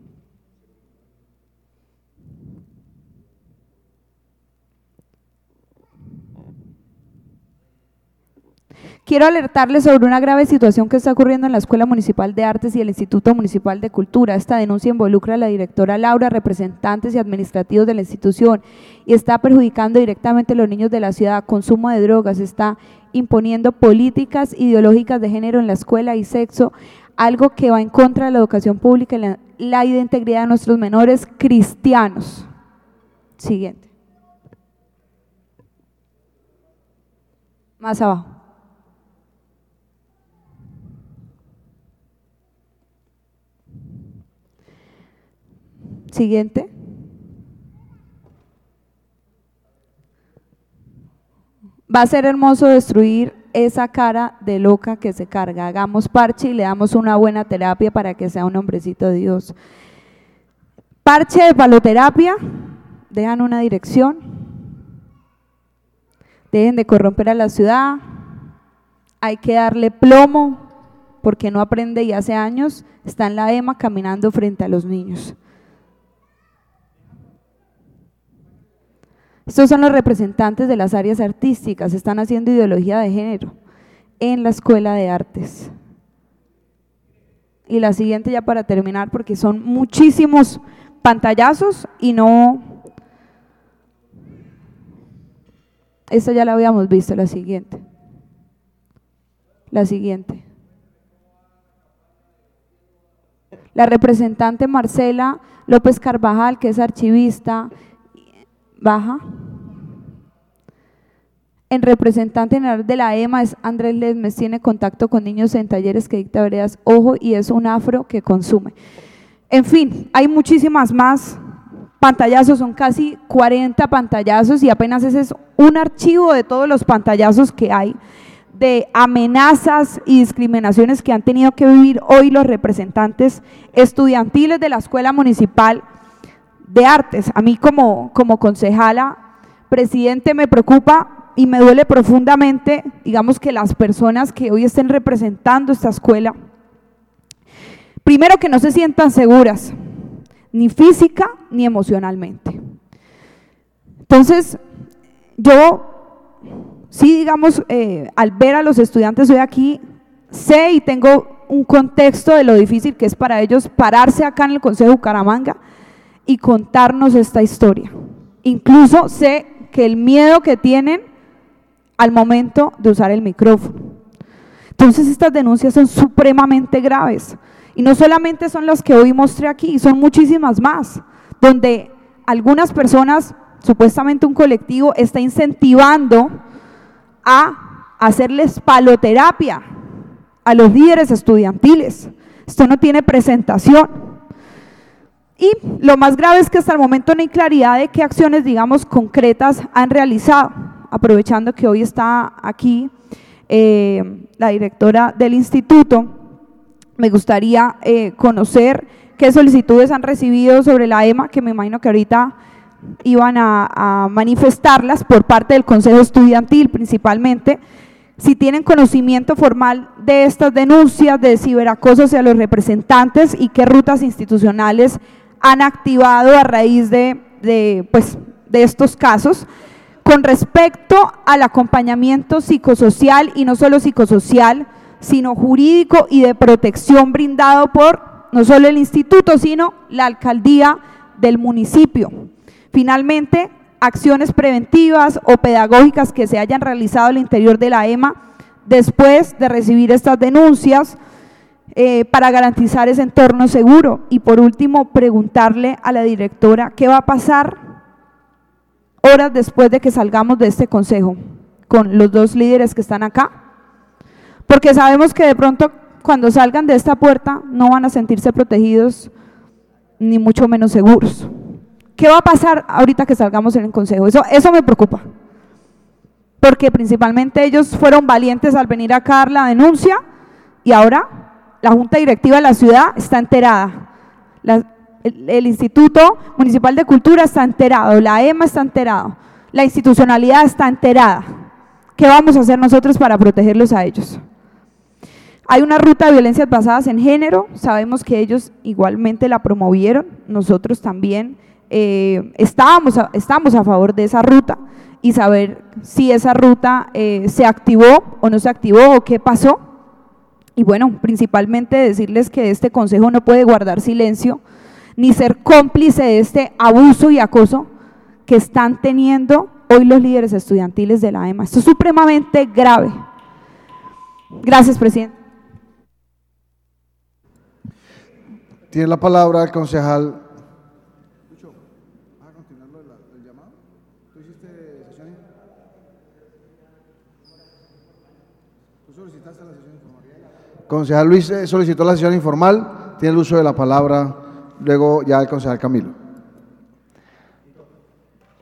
Quiero alertarles sobre una grave situación que está ocurriendo en la Escuela Municipal de Artes y el Instituto Municipal de Cultura. Esta denuncia involucra a la directora Laura, representantes y administrativos de la institución y está perjudicando directamente a los niños de la ciudad. Consumo de drogas, está imponiendo políticas ideológicas de género en la escuela y sexo, algo que va en contra de la educación pública y la integridad de nuestros menores cristianos. Siguiente. Más abajo. Siguiente. Va a ser hermoso destruir esa cara de loca que se carga. Hagamos parche y le damos una buena terapia para que sea un hombrecito de Dios. Parche de paloterapia, dejan una dirección, dejen de corromper a la ciudad, hay que darle plomo porque no aprende y hace años está en la EMA caminando frente a los niños. Estos son los representantes de las áreas artísticas, están haciendo ideología de género en la Escuela de Artes. Y la siguiente ya para terminar, porque son muchísimos pantallazos y no… Esta ya la habíamos visto, la siguiente. La siguiente. La representante Marcela López Carvajal, que es archivista, baja. El representante general de la EMA es Andrés Lesmes, tiene contacto con niños en talleres que dicta veredas, ojo, y es un afro que consume. En fin, hay muchísimas más pantallazos, son casi 40 pantallazos y apenas ese es un archivo de todos los pantallazos que hay, de amenazas y discriminaciones que han tenido que vivir hoy los representantes estudiantiles de la Escuela Municipal de Artes. A mí como concejala, presidente, me preocupa y me duele profundamente, digamos, que las personas que hoy estén representando esta escuela, primero que no se sientan seguras, ni física ni emocionalmente. Entonces, yo sí, digamos, al ver a los estudiantes hoy aquí, sé y tengo un contexto de lo difícil que es para ellos pararse acá en el Consejo de Bucaramanga y contarnos esta historia. Incluso sé que el miedo que tienen al momento de usar el micrófono. Entonces estas denuncias son supremamente graves y no solamente son las que hoy mostré aquí, son muchísimas más, donde algunas personas, supuestamente un colectivo, está incentivando a hacerles paloterapia a los líderes estudiantiles. Esto no tiene presentación. Y lo más grave es que hasta el momento no hay claridad de qué acciones, digamos, concretas han realizado. Aprovechando que hoy está aquí la directora del instituto, me gustaría conocer qué solicitudes han recibido sobre la EMA, que me imagino que ahorita iban a manifestarlas por parte del Consejo Estudiantil principalmente, si tienen conocimiento formal de estas denuncias de ciberacoso hacia los representantes y qué rutas institucionales han activado a raíz de estos casos, con respecto al acompañamiento psicosocial y no solo psicosocial, sino jurídico y de protección brindado por no solo el instituto, sino la alcaldía del municipio. Finalmente, acciones preventivas o pedagógicas que se hayan realizado al interior de la EMA después de recibir estas denuncias para garantizar ese entorno seguro. Y por último, preguntarle a la directora qué va a pasar horas después de que salgamos de este consejo con los dos líderes que están acá, porque sabemos que de pronto cuando salgan de esta puerta no van a sentirse protegidos ni mucho menos seguros. ¿Qué va a pasar ahorita que salgamos en el consejo? Eso me preocupa, porque principalmente ellos fueron valientes al venir acá a dar la denuncia y ahora la Junta Directiva de la ciudad está enterada, el Instituto Municipal de Cultura está enterado, la EMA está enterado, la institucionalidad está enterada. ¿Qué vamos a hacer nosotros para protegerlos a ellos? Hay una ruta de violencias basadas en género, sabemos que ellos igualmente la promovieron, nosotros también estamos a favor de esa ruta y saber si esa ruta se activó o no se activó o qué pasó. Y bueno, principalmente decirles que este consejo no puede guardar silencio ni ser cómplice de este abuso y acoso que están teniendo hoy los líderes estudiantiles de la EMA. Esto es supremamente grave. Gracias, presidente. Tiene la palabra el concejal. Concejal Luis solicitó la sesión informal, tiene el uso de la palabra, luego ya el concejal Camilo.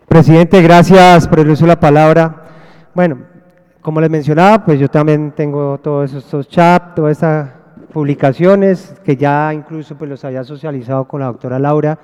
Presidente, gracias por el uso de la palabra. Bueno, como les mencionaba, pues yo también tengo todos estos chats, todas estas publicaciones que ya incluso pues los había socializado con la doctora Laura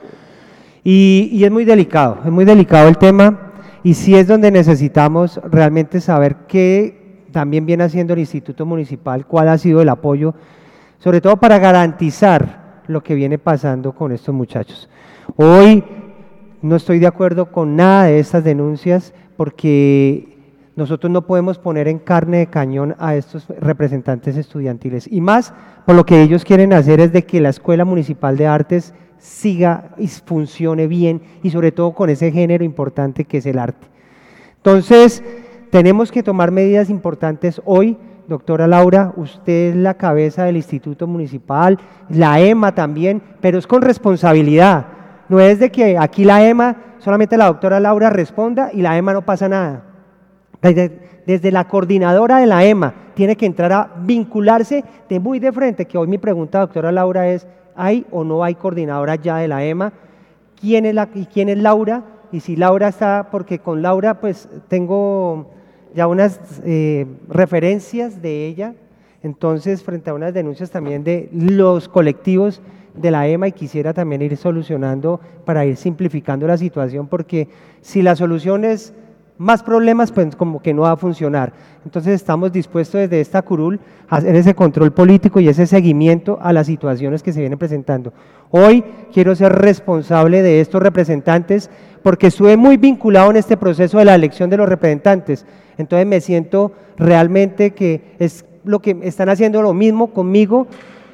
y es muy delicado el tema y sí es donde necesitamos realmente saber qué también viene haciendo el Instituto Municipal, cuál ha sido el apoyo, sobre todo para garantizar lo que viene pasando con estos muchachos. Hoy no estoy de acuerdo con nada de estas denuncias porque nosotros no podemos poner en carne de cañón a estos representantes estudiantiles y más por lo que ellos quieren hacer es de que la Escuela Municipal de Artes siga y funcione bien y sobre todo con ese género importante que es el arte. Entonces, tenemos que tomar medidas importantes hoy. Doctora Laura, usted es la cabeza del Instituto Municipal, la EMA también, pero es con responsabilidad. No es de que aquí la EMA, solamente la doctora Laura responda y la EMA no pasa nada. Desde la coordinadora de la EMA tiene que entrar a vincularse de muy de frente, que hoy mi pregunta, doctora Laura, es ¿hay o no hay coordinadora ya de la EMA? ¿Quién es Laura? Y si Laura está, porque con Laura pues tengo ya unas referencias de ella, entonces frente a unas denuncias también de los colectivos de la EMA y quisiera también ir solucionando para ir simplificando la situación porque si la solución es más problemas pues como que no va a funcionar. Entonces estamos dispuestos desde esta curul a hacer ese control político y ese seguimiento a las situaciones que se vienen presentando. Hoy quiero ser responsable de estos representantes porque estuve muy vinculado en este proceso de la elección de los representantes, entonces me siento realmente que es lo que están haciendo lo mismo conmigo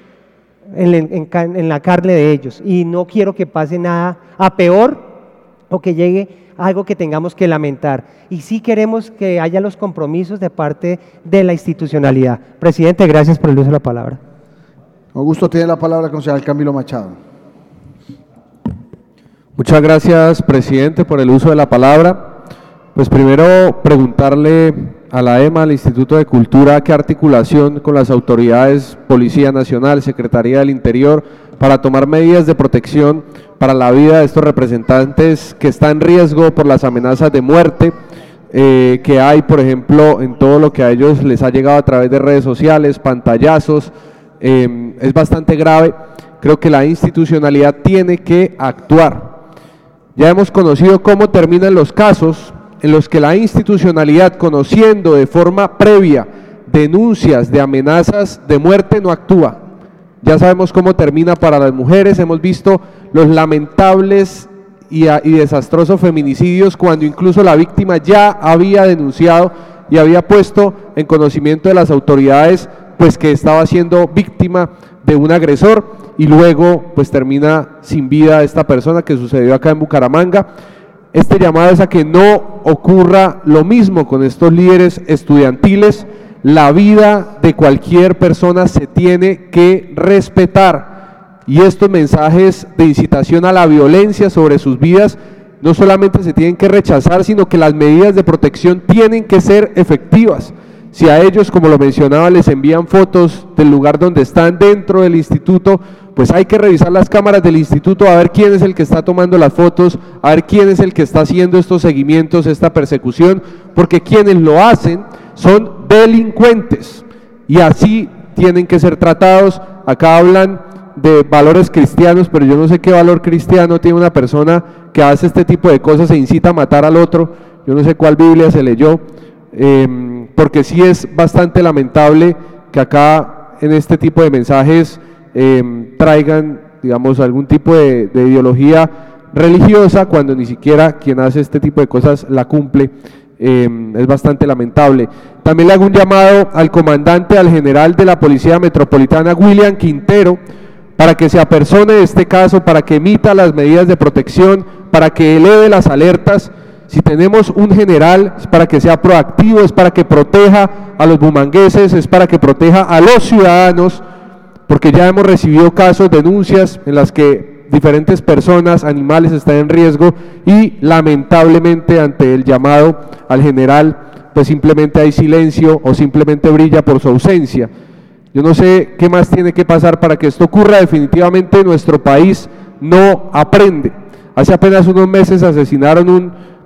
en la carne de ellos y no quiero que pase nada a peor o que llegue algo que tengamos que lamentar y sí queremos que haya los compromisos de parte de la institucionalidad. Presidente, gracias por el uso de la palabra. Con gusto tiene la palabra el concejal Camilo Machado. Muchas gracias, presidente, por el uso de la palabra. Pues primero preguntarle a la EMA, al Instituto de Cultura, qué articulación con las autoridades, Policía Nacional, Secretaría del Interior, para tomar medidas de protección para la vida de estos representantes que están en riesgo por las amenazas de muerte que hay, por ejemplo, en todo lo que a ellos les ha llegado a través de redes sociales, pantallazos, es bastante grave. Creo que la institucionalidad tiene que actuar. Ya hemos conocido cómo terminan los casos en los que la institucionalidad, conociendo de forma previa denuncias de amenazas de muerte, no actúa. Ya sabemos cómo termina para las mujeres, hemos visto los lamentables y desastrosos feminicidios cuando incluso la víctima ya había denunciado y había puesto en conocimiento de las autoridades pues que estaba siendo víctima de un agresor y luego pues termina sin vida esta persona, que sucedió acá en Bucaramanga. Este llamado es a que no ocurra lo mismo con estos líderes estudiantiles. La vida de cualquier persona se tiene que respetar y estos mensajes de incitación a la violencia sobre sus vidas no solamente se tienen que rechazar, sino que las medidas de protección tienen que ser efectivas. Si a ellos, como lo mencionaba, les envían fotos del lugar donde están dentro del instituto, pues hay que revisar las cámaras del instituto a ver quién es el que está tomando las fotos, a ver quién es el que está haciendo estos seguimientos, esta persecución, porque quienes lo hacen son delincuentes y así tienen que ser tratados. Acá hablan de valores cristianos, pero yo no sé qué valor cristiano tiene una persona que hace este tipo de cosas e incita a matar al otro. Yo no sé cuál Biblia se leyó, porque sí es bastante lamentable que acá en este tipo de mensajes traigan, digamos, algún tipo de ideología religiosa cuando ni siquiera quien hace este tipo de cosas la cumple. Es bastante lamentable. También le hago un llamado al comandante, al general de la Policía Metropolitana, William Quintero, para que se apersone de este caso, para que emita las medidas de protección, para que eleve las alertas. Si tenemos un general, es para que sea proactivo, es para que proteja a los bumangueses, es para que proteja a los ciudadanos, porque ya hemos recibido casos, denuncias en las que diferentes personas, animales están en riesgo y lamentablemente ante el llamado al general, pues simplemente hay silencio o simplemente brilla por su ausencia. Yo no sé qué más tiene que pasar para que esto ocurra. Definitivamente nuestro país no aprende. Hace apenas unos meses asesinaron un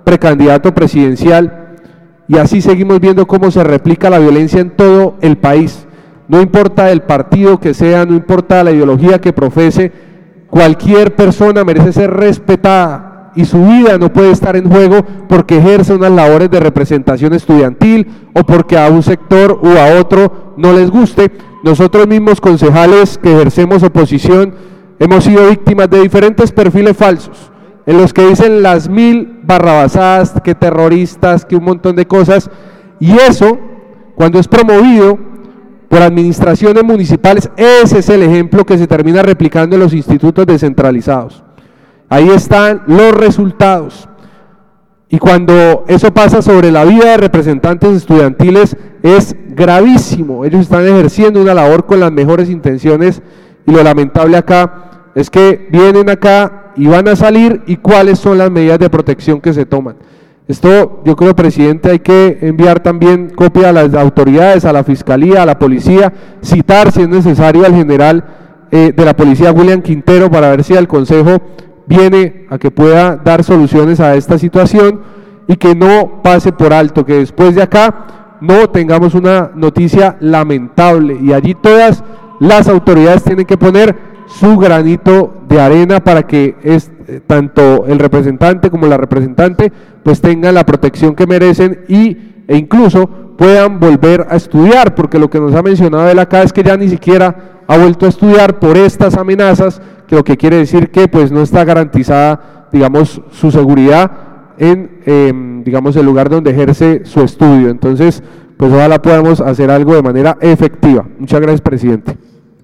precandidato presidencial, y así seguimos viendo cómo se replica la violencia en todo el país. No importa el partido que sea, no importa la ideología que profese, cualquier persona merece ser respetada y su vida no puede estar en juego porque ejerce unas labores de representación estudiantil o porque a un sector u a otro no les guste. Nosotros mismos, concejales que ejercemos oposición, hemos sido víctimas de diferentes perfiles falsos, en los que dicen las 1000 barrabasadas, que terroristas, que un montón de cosas, y eso, cuando es promovido por administraciones municipales, ese es el ejemplo que se termina replicando en los institutos descentralizados. Ahí están los resultados. Y cuando eso pasa sobre la vida de representantes estudiantiles es gravísimo. Ellos están ejerciendo una labor con las mejores intenciones y lo lamentable acá es que vienen acá y van a salir, y cuáles son las medidas de protección que se toman. Esto, yo creo, presidente, hay que enviar también copia a las autoridades, a la Fiscalía, a la Policía, citar si es necesario al general de la Policía, William Quintero, para ver si el Consejo viene a que pueda dar soluciones a esta situación y que no pase por alto, que después de acá no tengamos una noticia lamentable, y allí todas las autoridades tienen que poner su granito de arena para que tanto el representante como la representante pues tengan la protección que merecen e incluso puedan volver a estudiar, porque lo que nos ha mencionado él acá es que ya ni siquiera ha vuelto a estudiar por estas amenazas, que lo que quiere decir que pues no está garantizada, digamos, su seguridad en digamos, el lugar donde ejerce su estudio. Entonces, pues ojalá podamos hacer algo de manera efectiva. Muchas gracias, presidente.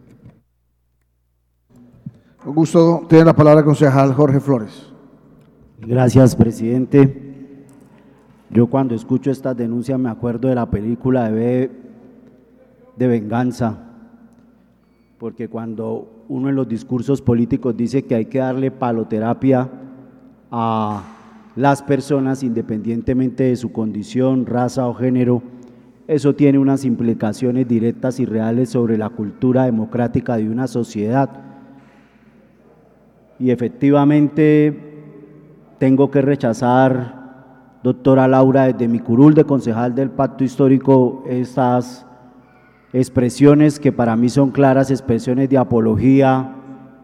Con gusto, tiene la palabra el concejal Jorge Flores. Gracias, presidente. Yo cuando escucho estas denuncias me acuerdo de la película de Venganza, porque cuando uno en los discursos políticos dice que hay que darle paloterapia a las personas independientemente de su condición, raza o género, eso tiene unas implicaciones directas y reales sobre la cultura democrática de una sociedad. Y efectivamente tengo que rechazar, doctora Laura, desde mi curul de concejal del Pacto Histórico, estas expresiones que para mí son claras expresiones de apología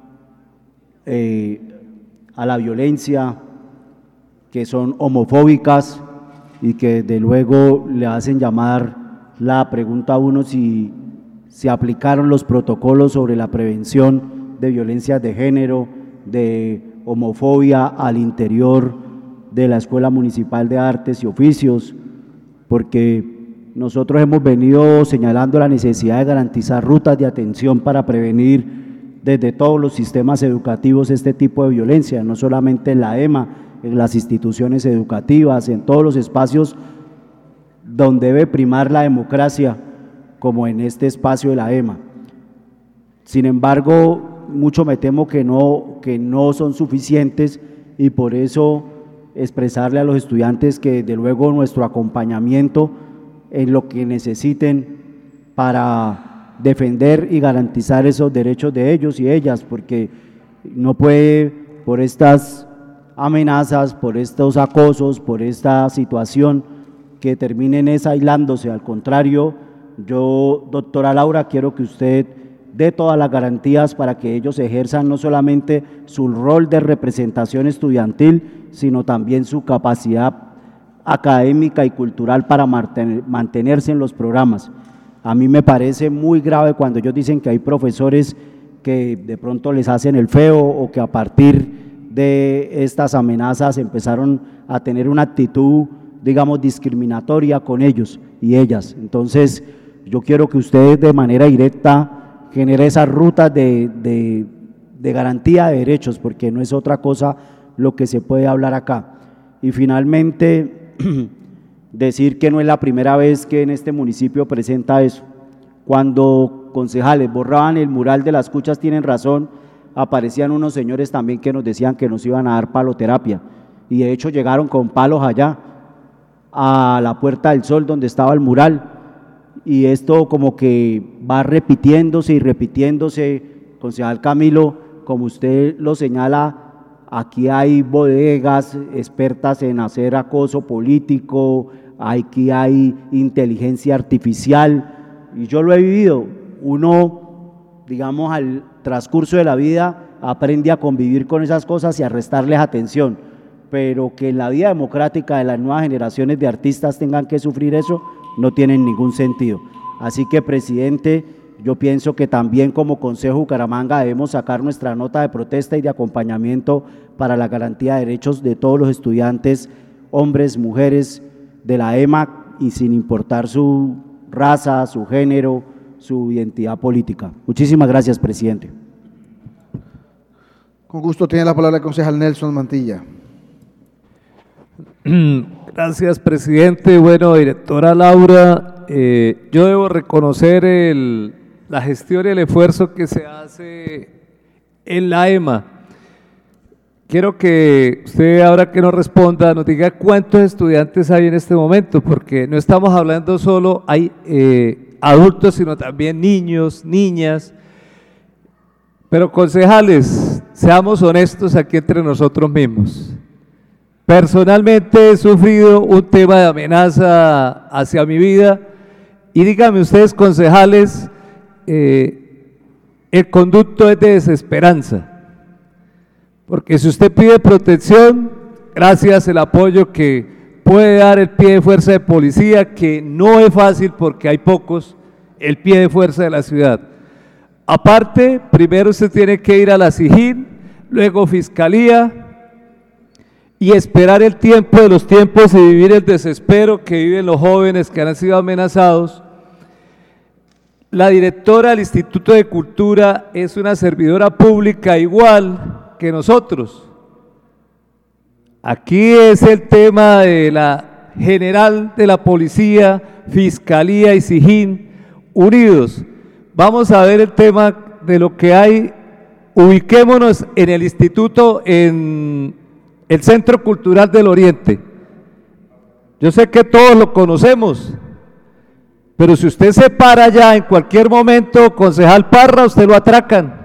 a la violencia, que son homofóbicas y que desde luego le hacen llamar la pregunta a uno si se aplicaron los protocolos sobre la prevención de violencias de género, de homofobia al interior de la Escuela Municipal de Artes y Oficios, porque nosotros hemos venido señalando la necesidad de garantizar rutas de atención para prevenir desde todos los sistemas educativos este tipo de violencia, no solamente en la EMA, en las instituciones educativas, en todos los espacios donde debe primar la democracia, como en este espacio de la EMA. Sin embargo, mucho me temo que no son suficientes, y por eso expresarle a los estudiantes que de luego nuestro acompañamiento en lo que necesiten para defender y garantizar esos derechos de ellos y ellas, porque no puede, por estas amenazas, por estos acosos, por esta situación, que terminen aislándose. Al contrario, yo, doctora Laura, quiero que usted dé todas las garantías para que ellos ejerzan no solamente su rol de representación estudiantil, sino también su capacidad académica y cultural para mantenerse en los programas. A mí me parece muy grave cuando ellos dicen que hay profesores que de pronto les hacen el feo, o que a partir de estas amenazas empezaron a tener una actitud, digamos, discriminatoria con ellos y ellas. Entonces, yo quiero que usted de manera directa genere esas rutas de garantía de derechos, porque no es otra cosa lo que se puede hablar acá. Y finalmente, decir que no es la primera vez que en este municipio presenta eso. Cuando concejales borraban el mural de las cuchas Tienen Razón, aparecían unos señores también que nos decían que nos iban a dar paloterapia, y de hecho llegaron con palos allá a la Puerta del Sol donde estaba el mural, y esto como que va repitiéndose y repitiéndose. Concejal Camilo, como usted lo señala, aquí hay bodegas expertas en hacer acoso político, aquí hay inteligencia artificial, y yo lo he vivido. Uno, digamos, al transcurso de la vida aprende a convivir con esas cosas y a prestarles atención, pero que en la vida democrática de las nuevas generaciones de artistas tengan que sufrir eso, no tiene ningún sentido. Así que, presidente, yo pienso que también como Consejo Bucaramanga debemos sacar nuestra nota de protesta y de acompañamiento para la garantía de derechos de todos los estudiantes, hombres, mujeres, de la EMA, y sin importar su raza, su género, su identidad política. Muchísimas gracias, presidente. Con gusto tiene la palabra el concejal Nelson Mantilla. Gracias, presidente. Bueno, directora Laura, yo debo reconocer la gestión y el esfuerzo que se hace en la EMA. Quiero que usted, ahora que nos responda, nos diga cuántos estudiantes hay en este momento, porque no estamos hablando solo, hay adultos, sino también niños, niñas. Pero concejales, seamos honestos aquí entre nosotros mismos. Personalmente he sufrido un tema de amenaza hacia mi vida, y díganme ustedes, concejales, el conducto es de desesperanza. Porque si usted pide protección, gracias al apoyo que puede dar el pie de fuerza de policía, que no es fácil porque hay pocos, el pie de fuerza de la ciudad. Aparte, primero usted tiene que ir a la SIJIN, luego Fiscalía, y esperar el tiempo de los tiempos y vivir el desespero que viven los jóvenes que han sido amenazados. La directora del Instituto de Cultura es una servidora pública igual que nosotros. Aquí es el tema de la general de la policía, Fiscalía y SIJIN unidos. Vamos a ver el tema de lo que hay. Ubiquémonos en el instituto, en el Centro Cultural del Oriente. Yo sé que todos lo conocemos, pero si usted se para allá en cualquier momento, concejal Parra, usted lo atracan.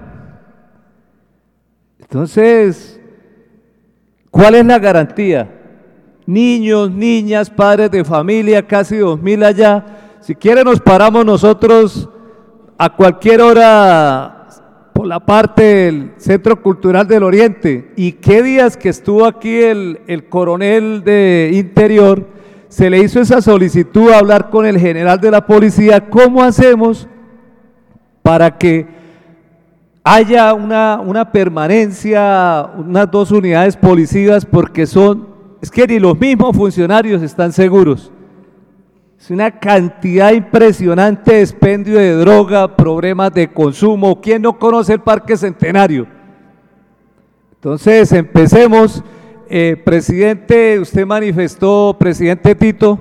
Entonces, ¿cuál es la garantía? Niños, niñas, padres de familia, casi 2000 allá. Si quiere nos paramos nosotros a cualquier hora por la parte del Centro Cultural del Oriente. ¿Y qué días que estuvo aquí el coronel de Interior? Se le hizo esa solicitud a hablar con el general de la policía. ¿Cómo hacemos para que haya una permanencia, unas 2 unidades policivas? Porque es que ni los mismos funcionarios están seguros. Es una cantidad impresionante de expendio de droga, problemas de consumo. ¿Quién no conoce el Parque Centenario? Entonces, empecemos. Presidente, usted manifestó, presidente Tito,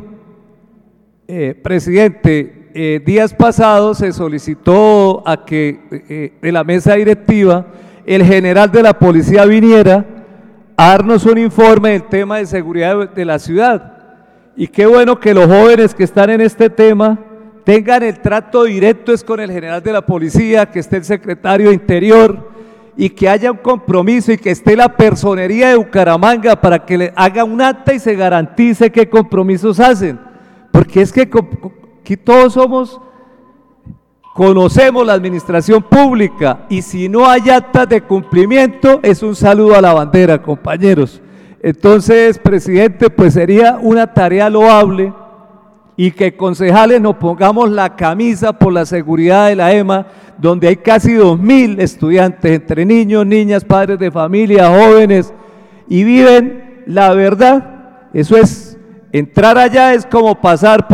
presidente, días pasados se solicitó a que de la mesa directiva el general de la policía viniera a darnos un informe del tema de seguridad de la ciudad. Y qué bueno que los jóvenes que están en este tema tengan el trato directo es con el general de la policía, que esté el secretario de Interior, y que haya un compromiso y que esté la personería de Bucaramanga para que le haga un acta y se garantice qué compromisos hacen. Porque es que aquí todos conocemos la administración pública, y si no hay actas de cumplimiento es un saludo a la bandera, compañeros. Entonces, presidente, pues sería una tarea loable, y que concejales nos pongamos la camisa por la seguridad de la EMA, donde hay casi 2000 estudiantes, entre niños, niñas, padres de familia, jóvenes, y viven la verdad. Eso es, entrar allá es como pasar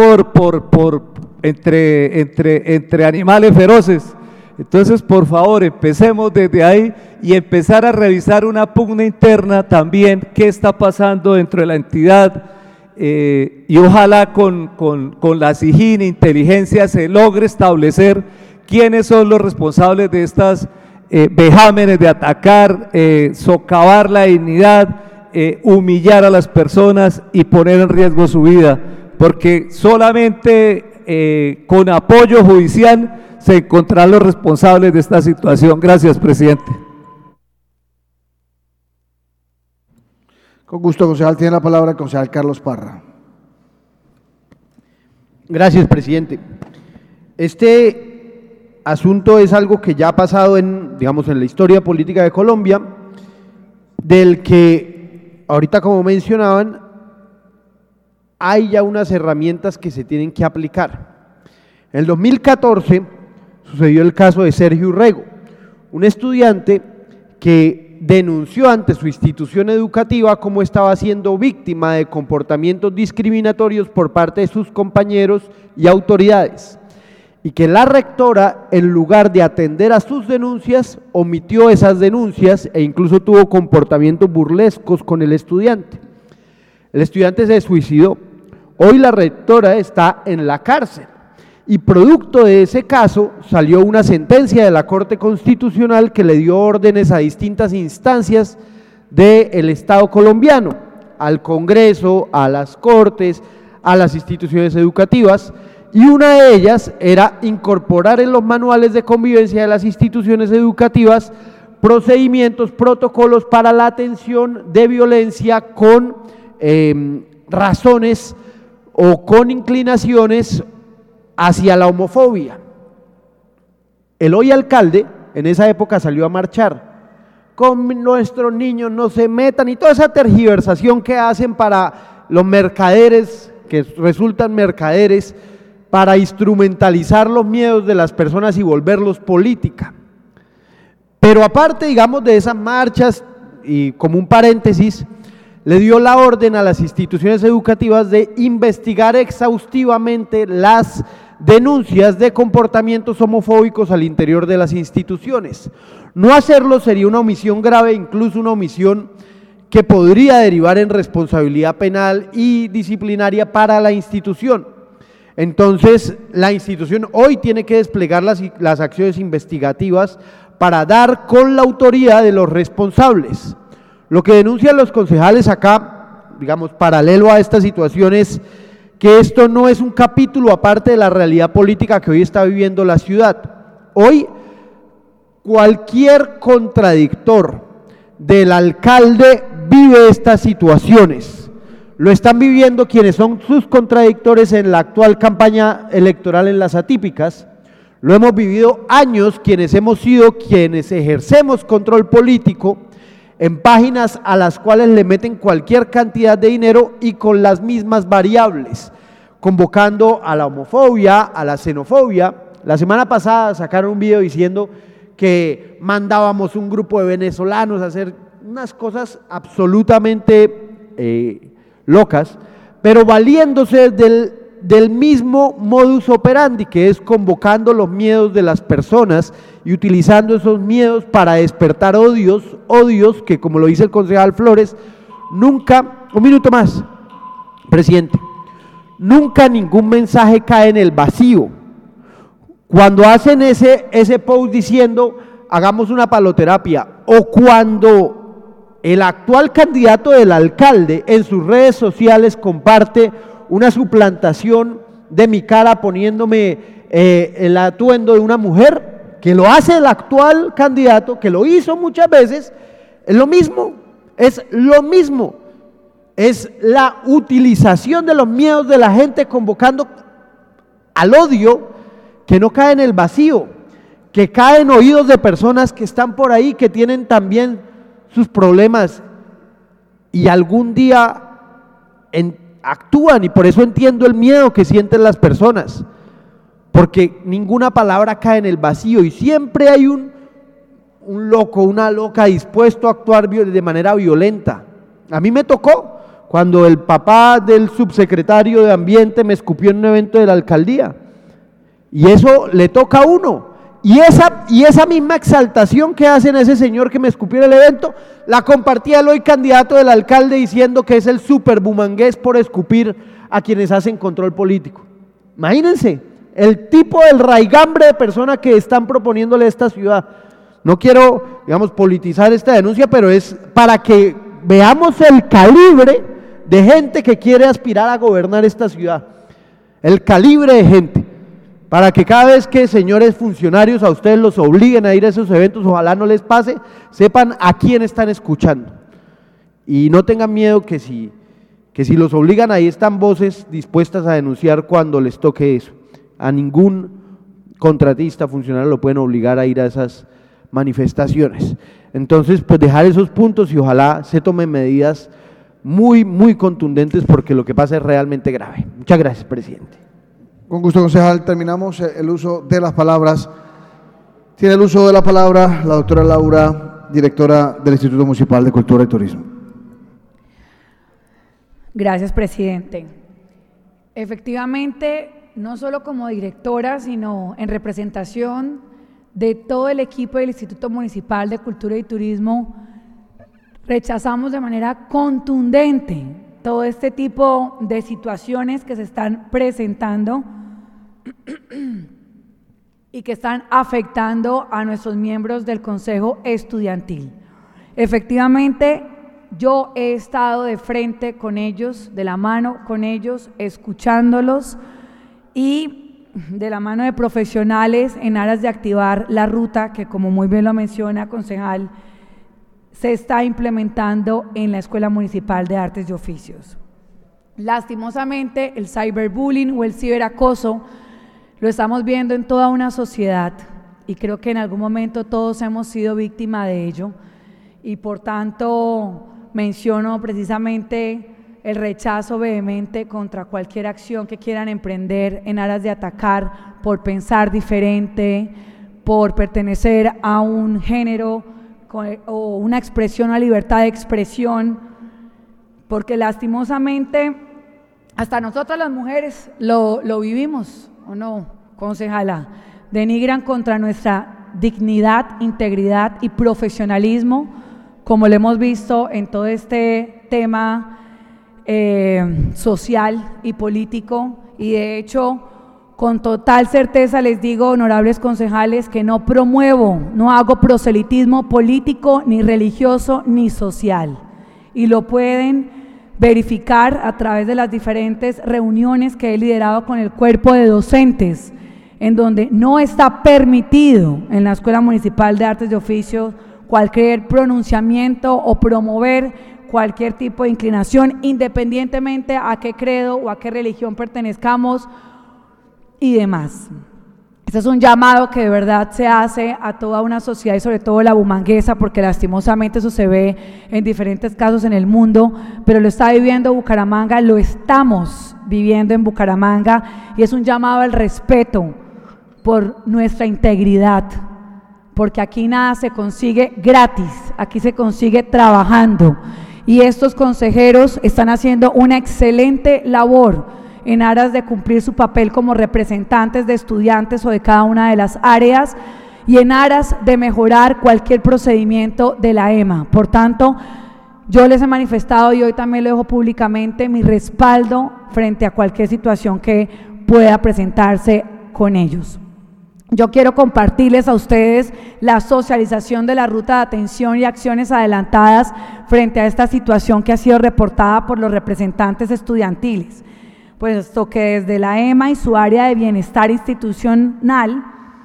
entre animales feroces. Entonces, por favor, empecemos desde ahí y empezar a revisar una pugna interna también, qué está pasando dentro de la entidad, y ojalá con la SIJIN, inteligencia, se logre establecer quiénes son los responsables de estas vejámenes de atacar, socavar la dignidad, humillar a las personas y poner en riesgo su vida, porque solamente con apoyo judicial se encontrarán los responsables de esta situación. Gracias, presidente. Con gusto, concejal. Tiene la palabra el concejal Carlos Parra. Gracias, presidente. Este asunto es algo que ya ha pasado en la historia política de Colombia, del que ahorita, como mencionaban, hay ya unas herramientas que se tienen que aplicar. En el 2014 sucedió el caso de Sergio Urrego, un estudiante que denunció ante su institución educativa cómo estaba siendo víctima de comportamientos discriminatorios por parte de sus compañeros y autoridades, y que la rectora, en lugar de atender a sus denuncias, omitió esas denuncias e incluso tuvo comportamientos burlescos con el estudiante. El estudiante se suicidó. Hoy la rectora está en la cárcel y producto de ese caso salió una sentencia de la Corte Constitucional que le dio órdenes a distintas instancias del Estado colombiano, al Congreso, a las Cortes, a las instituciones educativas, y una de ellas era incorporar en los manuales de convivencia de las instituciones educativas procedimientos, protocolos para la atención de violencia con razones o con inclinaciones hacia la homofobia. El hoy alcalde en esa época salió a marchar: con nuestros niños no se metan, y toda esa tergiversación que hacen para los mercaderes, que resultan mercaderes, para instrumentalizar los miedos de las personas y volverlos política. Pero aparte, digamos, de esas marchas, y como un paréntesis, le dio la orden a las instituciones educativas de investigar exhaustivamente las denuncias de comportamientos homofóbicos al interior de las instituciones. No hacerlo sería una omisión grave, incluso una omisión que podría derivar en responsabilidad penal y disciplinaria para la institución. Entonces, la institución hoy tiene que desplegar las acciones investigativas para dar con la autoría de los responsables. Lo que denuncian los concejales acá, digamos, paralelo a esta situación, es que esto no es un capítulo aparte de la realidad política que hoy está viviendo la ciudad. Hoy, cualquier contradictor del alcalde vive estas situaciones. Lo están viviendo quienes son sus contradictores en la actual campaña electoral en las atípicas. Lo hemos vivido años quienes hemos sido quienes ejercemos control político en páginas a las cuales le meten cualquier cantidad de dinero y con las mismas variables, convocando a la homofobia, a la xenofobia. La semana pasada sacaron un video diciendo que mandábamos un grupo de venezolanos a hacer unas cosas absolutamente locas, pero valiéndose del mismo modus operandi, que es convocando los miedos de las personas y utilizando esos miedos para despertar odios que, como lo dice el concejal Flores, nunca, un minuto más, presidente, nunca ningún mensaje cae en el vacío. Cuando hacen ese post diciendo hagamos una paloterapia, o cuando el actual candidato del alcalde en sus redes sociales comparte una suplantación de mi cara poniéndome el atuendo de una mujer, que lo hace el actual candidato, que lo hizo muchas veces, es lo mismo, es la utilización de los miedos de la gente convocando al odio, que no cae en el vacío, que cae en oídos de personas que están por ahí, que tienen también sus problemas y algún día actúan, y por eso entiendo el miedo que sienten las personas, porque ninguna palabra cae en el vacío y siempre hay un loco, una loca dispuesto a actuar de manera violenta. A mí me tocó cuando el papá del subsecretario de Ambiente me escupió en un evento de la alcaldía, y eso le toca a uno. Y esa misma exaltación que hacen a ese señor que me escupió en el evento, la compartía el hoy candidato del alcalde diciendo que es el super bumangués por escupir a quienes hacen control político. Imagínense el tipo del raigambre de persona que están proponiéndole a esta ciudad. No quiero, digamos, politizar esta denuncia, pero es para que veamos el calibre de gente que quiere aspirar a gobernar esta ciudad. El calibre de gente. Para que cada vez que señores funcionarios a ustedes los obliguen a ir a esos eventos, ojalá no les pase, sepan a quién están escuchando. Y no tengan miedo que si los obligan, ahí están voces dispuestas a denunciar cuando les toque eso. A ningún contratista, funcionario lo pueden obligar a ir a esas manifestaciones. Entonces, pues dejar esos puntos y ojalá se tomen medidas muy, muy contundentes porque lo que pasa es realmente grave. Muchas gracias, presidente. Con gusto, concejal. Terminamos el uso de las palabras. Tiene el uso de la palabra la doctora Laura, directora del Instituto Municipal de Cultura y Turismo. Gracias, presidente. Efectivamente, no solo como directora, sino en representación de todo el equipo del Instituto Municipal de Cultura y Turismo, rechazamos de manera contundente todo este tipo de situaciones que se están presentando y que están afectando a nuestros miembros del Consejo Estudiantil. Efectivamente, yo he estado de frente con ellos, de la mano con ellos, escuchándolos y de la mano de profesionales en aras de activar la ruta que, como muy bien lo menciona, concejal, se está implementando en la Escuela Municipal de Artes y Oficios. Lastimosamente, el cyberbullying o el ciberacoso lo estamos viendo en toda una sociedad y creo que en algún momento todos hemos sido víctima de ello y por tanto menciono precisamente el rechazo vehemente contra cualquier acción que quieran emprender en aras de atacar por pensar diferente, por pertenecer a un género o una expresión, una libertad de expresión, porque lastimosamente hasta nosotras las mujeres lo vivimos, ¿o no, concejala? Denigran contra nuestra dignidad, integridad y profesionalismo, como lo hemos visto en todo este tema social y político, y de hecho, con total certeza les digo, honorables concejales, que no promuevo, no hago proselitismo político, ni religioso, ni social, y lo pueden verificar a través de las diferentes reuniones que he liderado con el cuerpo de docentes, en donde no está permitido en la Escuela Municipal de Artes y Oficios cualquier pronunciamiento o promover cualquier tipo de inclinación, independientemente a qué credo o a qué religión pertenezcamos y demás. Este es un llamado que de verdad se hace a toda una sociedad y sobre todo la bumanguesa, porque lastimosamente eso se ve en diferentes casos en el mundo, pero lo está viviendo Bucaramanga, lo estamos viviendo en Bucaramanga, y es un llamado al respeto por nuestra integridad, porque aquí nada se consigue gratis, aquí se consigue trabajando, y estos consejeros están haciendo una excelente labor en aras de cumplir su papel como representantes de estudiantes o de cada una de las áreas y en aras de mejorar cualquier procedimiento de la EMA. Por tanto, yo les he manifestado y hoy también lo dejo públicamente mi respaldo frente a cualquier situación que pueda presentarse con ellos. Yo quiero compartirles a ustedes la socialización de la ruta de atención y acciones adelantadas frente a esta situación que ha sido reportada por los representantes estudiantiles, puesto que desde la EMA y su área de bienestar institucional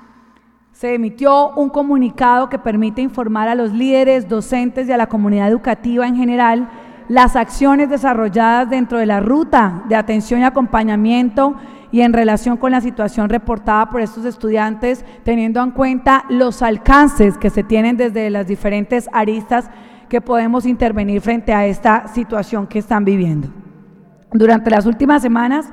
se emitió un comunicado que permite informar a los líderes, docentes y a la comunidad educativa en general las acciones desarrolladas dentro de la ruta de atención y acompañamiento y en relación con la situación reportada por estos estudiantes, teniendo en cuenta los alcances que se tienen desde las diferentes aristas que podemos intervenir frente a esta situación que están viviendo. Durante las últimas semanas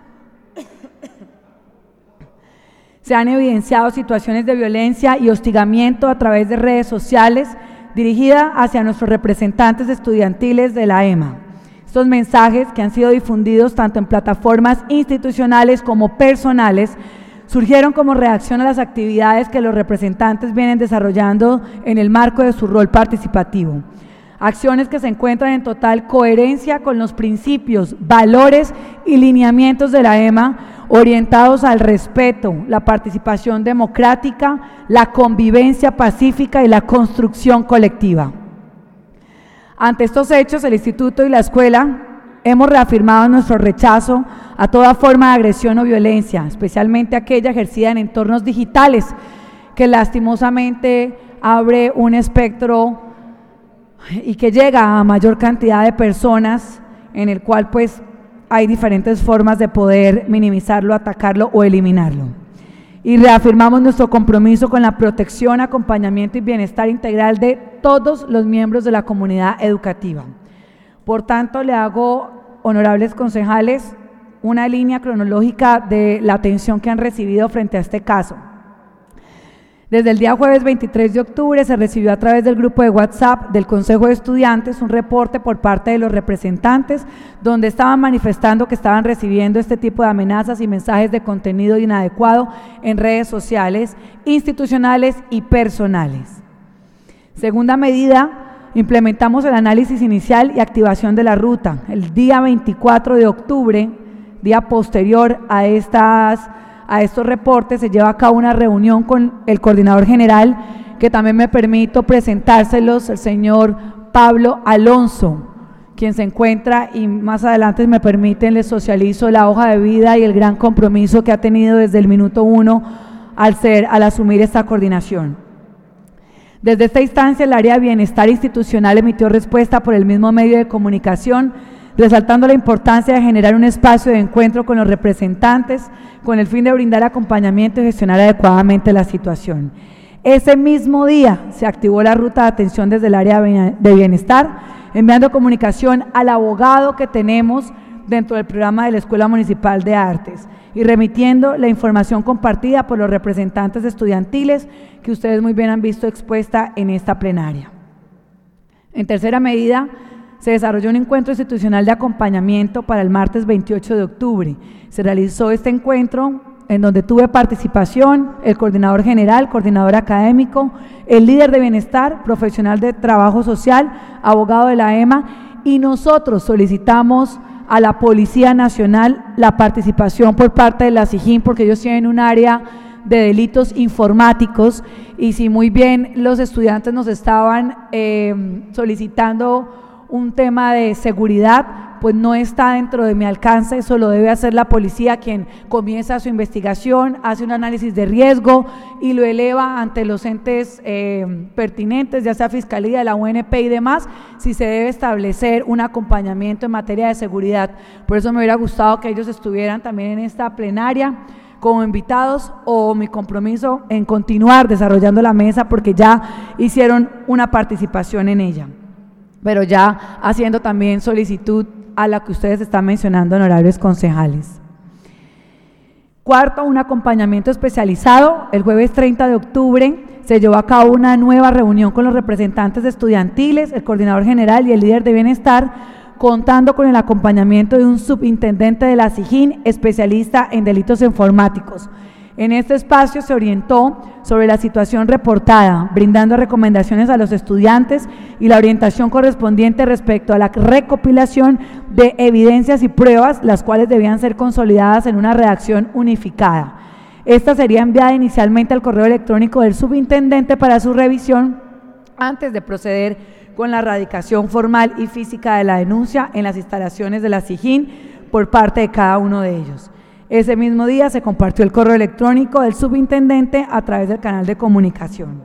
se han evidenciado situaciones de violencia y hostigamiento a través de redes sociales dirigida hacia nuestros representantes estudiantiles de la EMA. Estos mensajes, que han sido difundidos tanto en plataformas institucionales como personales, surgieron como reacción a las actividades que los representantes vienen desarrollando en el marco de su rol participativo. Acciones que se encuentran en total coherencia con los principios, valores y lineamientos de la EMA, orientados al respeto, la participación democrática, la convivencia pacífica y la construcción colectiva. Ante estos hechos, el Instituto y la Escuela hemos reafirmado nuestro rechazo a toda forma de agresión o violencia, especialmente aquella ejercida en entornos digitales, que lastimosamente abre un espectro y que llega a mayor cantidad de personas, en el cual pues hay diferentes formas de poder minimizarlo, atacarlo o eliminarlo. Y reafirmamos nuestro compromiso con la protección, acompañamiento y bienestar integral de todos los miembros de la comunidad educativa. Por tanto, le hago, honorables concejales, una línea cronológica de la atención que han recibido frente a este caso. Desde el día jueves 23 de octubre se recibió a través del grupo de WhatsApp del Consejo de Estudiantes un reporte por parte de los representantes donde estaban manifestando que estaban recibiendo este tipo de amenazas y mensajes de contenido inadecuado en redes sociales, institucionales y personales. Segunda medida, implementamos el análisis inicial y activación de la ruta. El día 24 de octubre, día posterior a estos reportes, se lleva a cabo una reunión con el coordinador general, que también me permito presentárselos, el señor Pablo Alonso, quien se encuentra, y más adelante, si me permiten, les socializo la hoja de vida y el gran compromiso que ha tenido desde el minuto 1 al asumir esta coordinación. Desde esta instancia, el área de bienestar institucional emitió respuesta por el mismo medio de comunicación, resaltando la importancia de generar un espacio de encuentro con los representantes con el fin de brindar acompañamiento y gestionar adecuadamente la situación. Ese mismo día se activó la ruta de atención desde el área de bienestar, enviando comunicación al abogado que tenemos dentro del programa de la Escuela Municipal de Artes y remitiendo la información compartida por los representantes estudiantiles que ustedes muy bien han visto expuesta en esta plenaria. En tercera medida, se desarrolló un encuentro institucional de acompañamiento para el martes 28 de octubre. Se realizó este encuentro en donde tuve participación el coordinador general, coordinador académico, el líder de bienestar, profesional de trabajo social, abogado de la EMA, y nosotros solicitamos a la Policía Nacional la participación por parte de la SIJIN, porque ellos tienen un área de delitos informáticos, y si muy bien los estudiantes nos estaban solicitando un tema de seguridad, pues no está dentro de mi alcance, eso lo debe hacer la policía, quien comienza su investigación, hace un análisis de riesgo y lo eleva ante los entes pertinentes, ya sea Fiscalía, la UNP y demás, si se debe establecer un acompañamiento en materia de seguridad. Por eso me hubiera gustado que ellos estuvieran también en esta plenaria como invitados, o mi compromiso en continuar desarrollando la mesa porque ya hicieron una participación en ella, pero ya haciendo también solicitud a la que ustedes están mencionando, honorables concejales. Cuarto, un acompañamiento especializado. El jueves 30 de octubre se llevó a cabo una nueva reunión con los representantes estudiantiles, el coordinador general y el líder de bienestar, contando con el acompañamiento de un subintendente de la SIJIN, especialista en delitos informáticos. En este espacio se orientó sobre la situación reportada, brindando recomendaciones a los estudiantes y la orientación correspondiente respecto a la recopilación de evidencias y pruebas, las cuales debían ser consolidadas en una redacción unificada. Esta sería enviada inicialmente al correo electrónico del subintendente para su revisión antes de proceder con la radicación formal y física de la denuncia en las instalaciones de la SIJIN por parte de cada uno de ellos. Ese mismo día se compartió el correo electrónico del subintendente a través del canal de comunicación.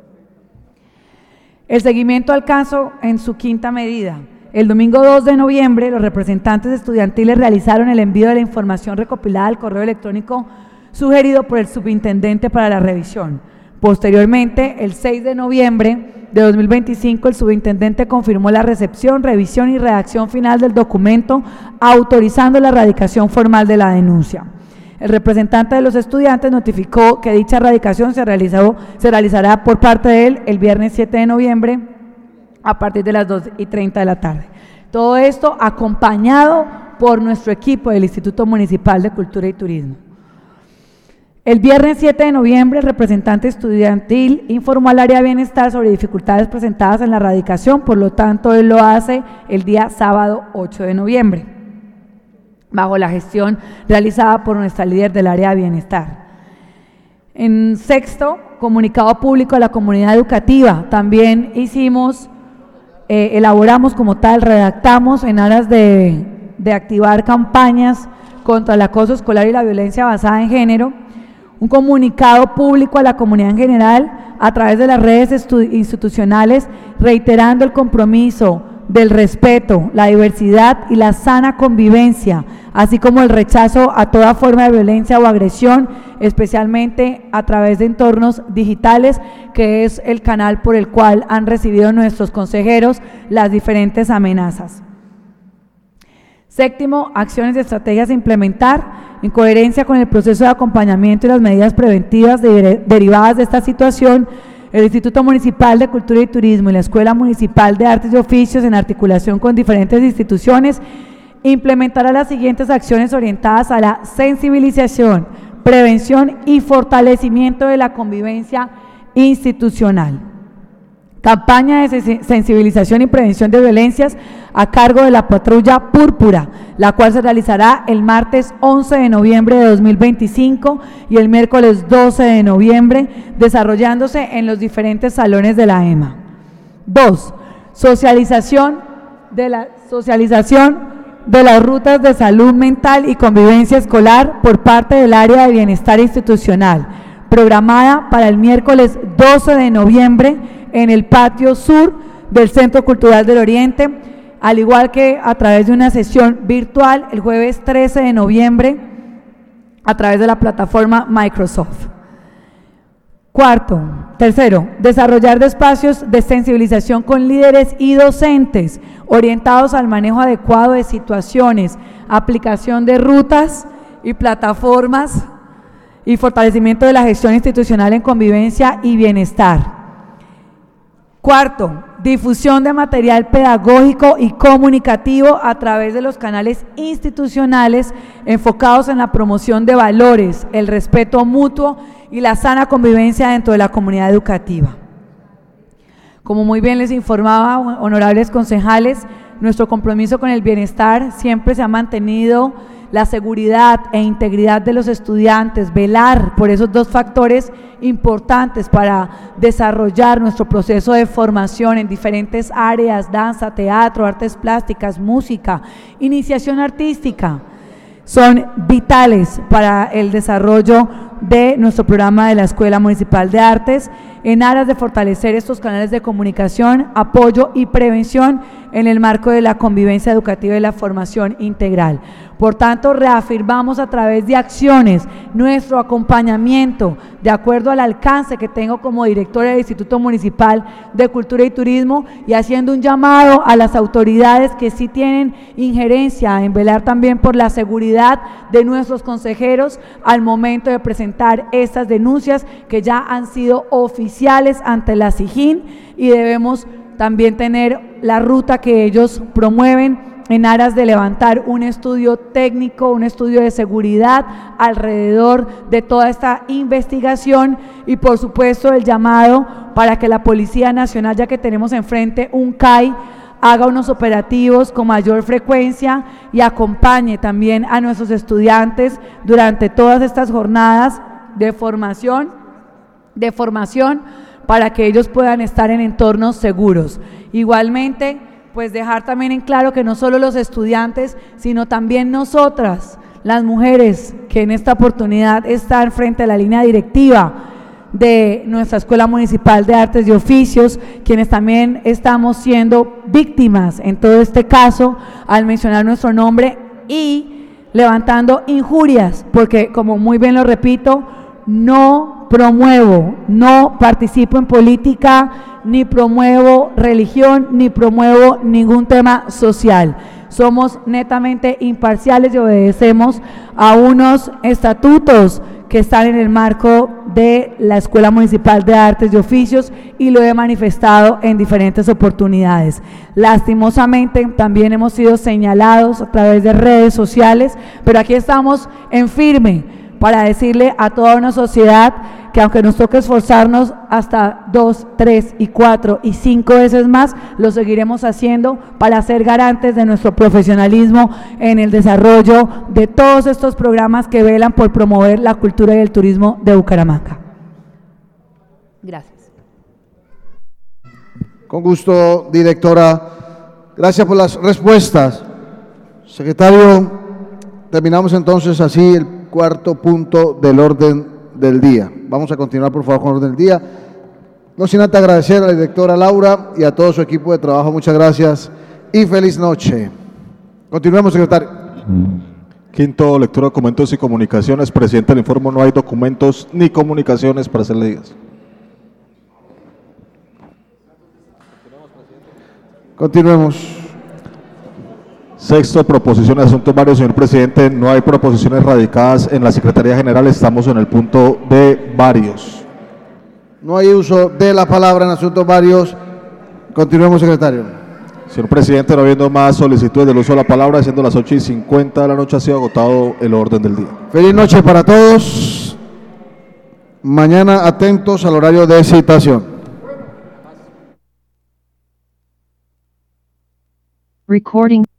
El seguimiento al caso en su quinta medida. El domingo 2 de noviembre, los representantes estudiantiles realizaron el envío de la información recopilada al correo electrónico sugerido por el subintendente para la revisión. Posteriormente, el 6 de noviembre de 2025, el subintendente confirmó la recepción, revisión y redacción final del documento autorizando la radicación formal de la denuncia. El representante de los estudiantes notificó que dicha radicación se realizará por parte de él el viernes 7 de noviembre a partir de las 2:30 de la tarde. Todo esto acompañado por nuestro equipo del Instituto Municipal de Cultura y Turismo. El viernes 7 de noviembre, el representante estudiantil informó al área de bienestar sobre dificultades presentadas en la radicación, por lo tanto, él lo hace el día sábado 8 de noviembre, bajo la gestión realizada por nuestra líder del área de bienestar. En sexto, comunicado público a la comunidad educativa, también elaboramos como tal, redactamos en aras de activar campañas contra el acoso escolar y la violencia basada en género, un comunicado público a la comunidad en general a través de las redes institucionales, reiterando el compromiso del respeto, la diversidad y la sana convivencia, así como el rechazo a toda forma de violencia o agresión, especialmente a través de entornos digitales, que es el canal por el cual han recibido nuestros consejeros las diferentes amenazas. Séptimo, acciones y estrategias a implementar en coherencia con el proceso de acompañamiento y las medidas preventivas derivadas de esta situación. El Instituto Municipal de Cultura y Turismo y la Escuela Municipal de Artes y Oficios, en articulación con diferentes instituciones, implementará las siguientes acciones orientadas a la sensibilización, prevención y fortalecimiento de la convivencia institucional. Campaña de sensibilización y prevención de violencias a cargo de la Patrulla Púrpura, la cual se realizará el martes 11 de noviembre de 2025 y el miércoles 12 de noviembre, desarrollándose en los diferentes salones de la EMA. 2. Socialización de las rutas de salud mental y convivencia escolar por parte del área de bienestar institucional, programada para el miércoles 12 de noviembre en el patio sur del Centro Cultural del Oriente, al igual que a través de una sesión virtual el jueves 13 de noviembre a través de la plataforma Microsoft. Tercero, desarrollar espacios de sensibilización con líderes y docentes orientados al manejo adecuado de situaciones, aplicación de rutas y plataformas y fortalecimiento de la gestión institucional en convivencia y bienestar. Difusión de material pedagógico y comunicativo a través de los canales institucionales enfocados en la promoción de valores, el respeto mutuo y la sana convivencia dentro de la comunidad educativa. Como muy bien les informaba, honorables concejales, nuestro compromiso con el bienestar siempre se ha mantenido la seguridad e integridad de los estudiantes, velar por esos dos factores importantes para desarrollar nuestro proceso de formación en diferentes áreas: danza, teatro, artes plásticas, música, iniciación artística. Son vitales para el desarrollo de nuestro programa de la Escuela Municipal de Artes, en aras de fortalecer estos canales de comunicación, apoyo y prevención en el marco de la convivencia educativa y la formación integral. Por tanto, reafirmamos a través de acciones nuestro acompañamiento de acuerdo al alcance que tengo como directora del Instituto Municipal de Cultura y Turismo, y haciendo un llamado a las autoridades que sí tienen injerencia en velar también por la seguridad de nuestros consejeros al momento de presentar estas denuncias que ya han sido oficiales ante la SIJIN, y debemos también tener la ruta que ellos promueven en aras de levantar un estudio técnico, un estudio de seguridad alrededor de toda esta investigación, y por supuesto el llamado para que la Policía Nacional, ya que tenemos enfrente un CAI, haga unos operativos con mayor frecuencia y acompañe también a nuestros estudiantes durante todas estas jornadas de formación para que ellos puedan estar en entornos seguros. Igualmente, pues dejar también en claro que no solo los estudiantes, sino también nosotras, las mujeres que en esta oportunidad están frente a la línea directiva de nuestra Escuela Municipal de Artes y Oficios, quienes también estamos siendo víctimas en todo este caso al mencionar nuestro nombre y levantando injurias, porque como muy bien lo repito, no promuevo, no participo en política, ni promuevo religión, ni promuevo ningún tema social. Somos netamente imparciales y obedecemos a unos estatutos que están en el marco de la Escuela Municipal de Artes y Oficios, y lo he manifestado en diferentes oportunidades. Lastimosamente también hemos sido señalados a través de redes sociales, pero aquí estamos en firme para decirle a toda una sociedad que aunque nos toque esforzarnos hasta 2, 3 y 4 y 5 veces más, lo seguiremos haciendo para ser garantes de nuestro profesionalismo en el desarrollo de todos estos programas que velan por promover la cultura y el turismo de Bucaramanga. Gracias. Con gusto, directora. Gracias por las respuestas. Secretario, terminamos entonces así el cuarto punto del orden del día. Vamos a continuar, por favor, con el orden del día. No sin antes agradecer a la directora Laura y a todo su equipo de trabajo. Muchas gracias y feliz noche. Continuemos, secretario. Quinto, lectura de documentos y comunicaciones. Presidente, le informo, no hay documentos ni comunicaciones para ser leídas. Continuemos. Sexto, proposiciones de asuntos varios. Señor presidente, no hay proposiciones radicadas en la Secretaría General. Estamos en el punto de varios. No hay uso de la palabra en asuntos varios. Continuemos, secretario. Señor presidente, no habiendo más solicitudes del uso de la palabra, siendo las 8:50 de la noche, ha sido agotado el orden del día. Feliz noche para todos. Mañana atentos al horario de citación. Recording.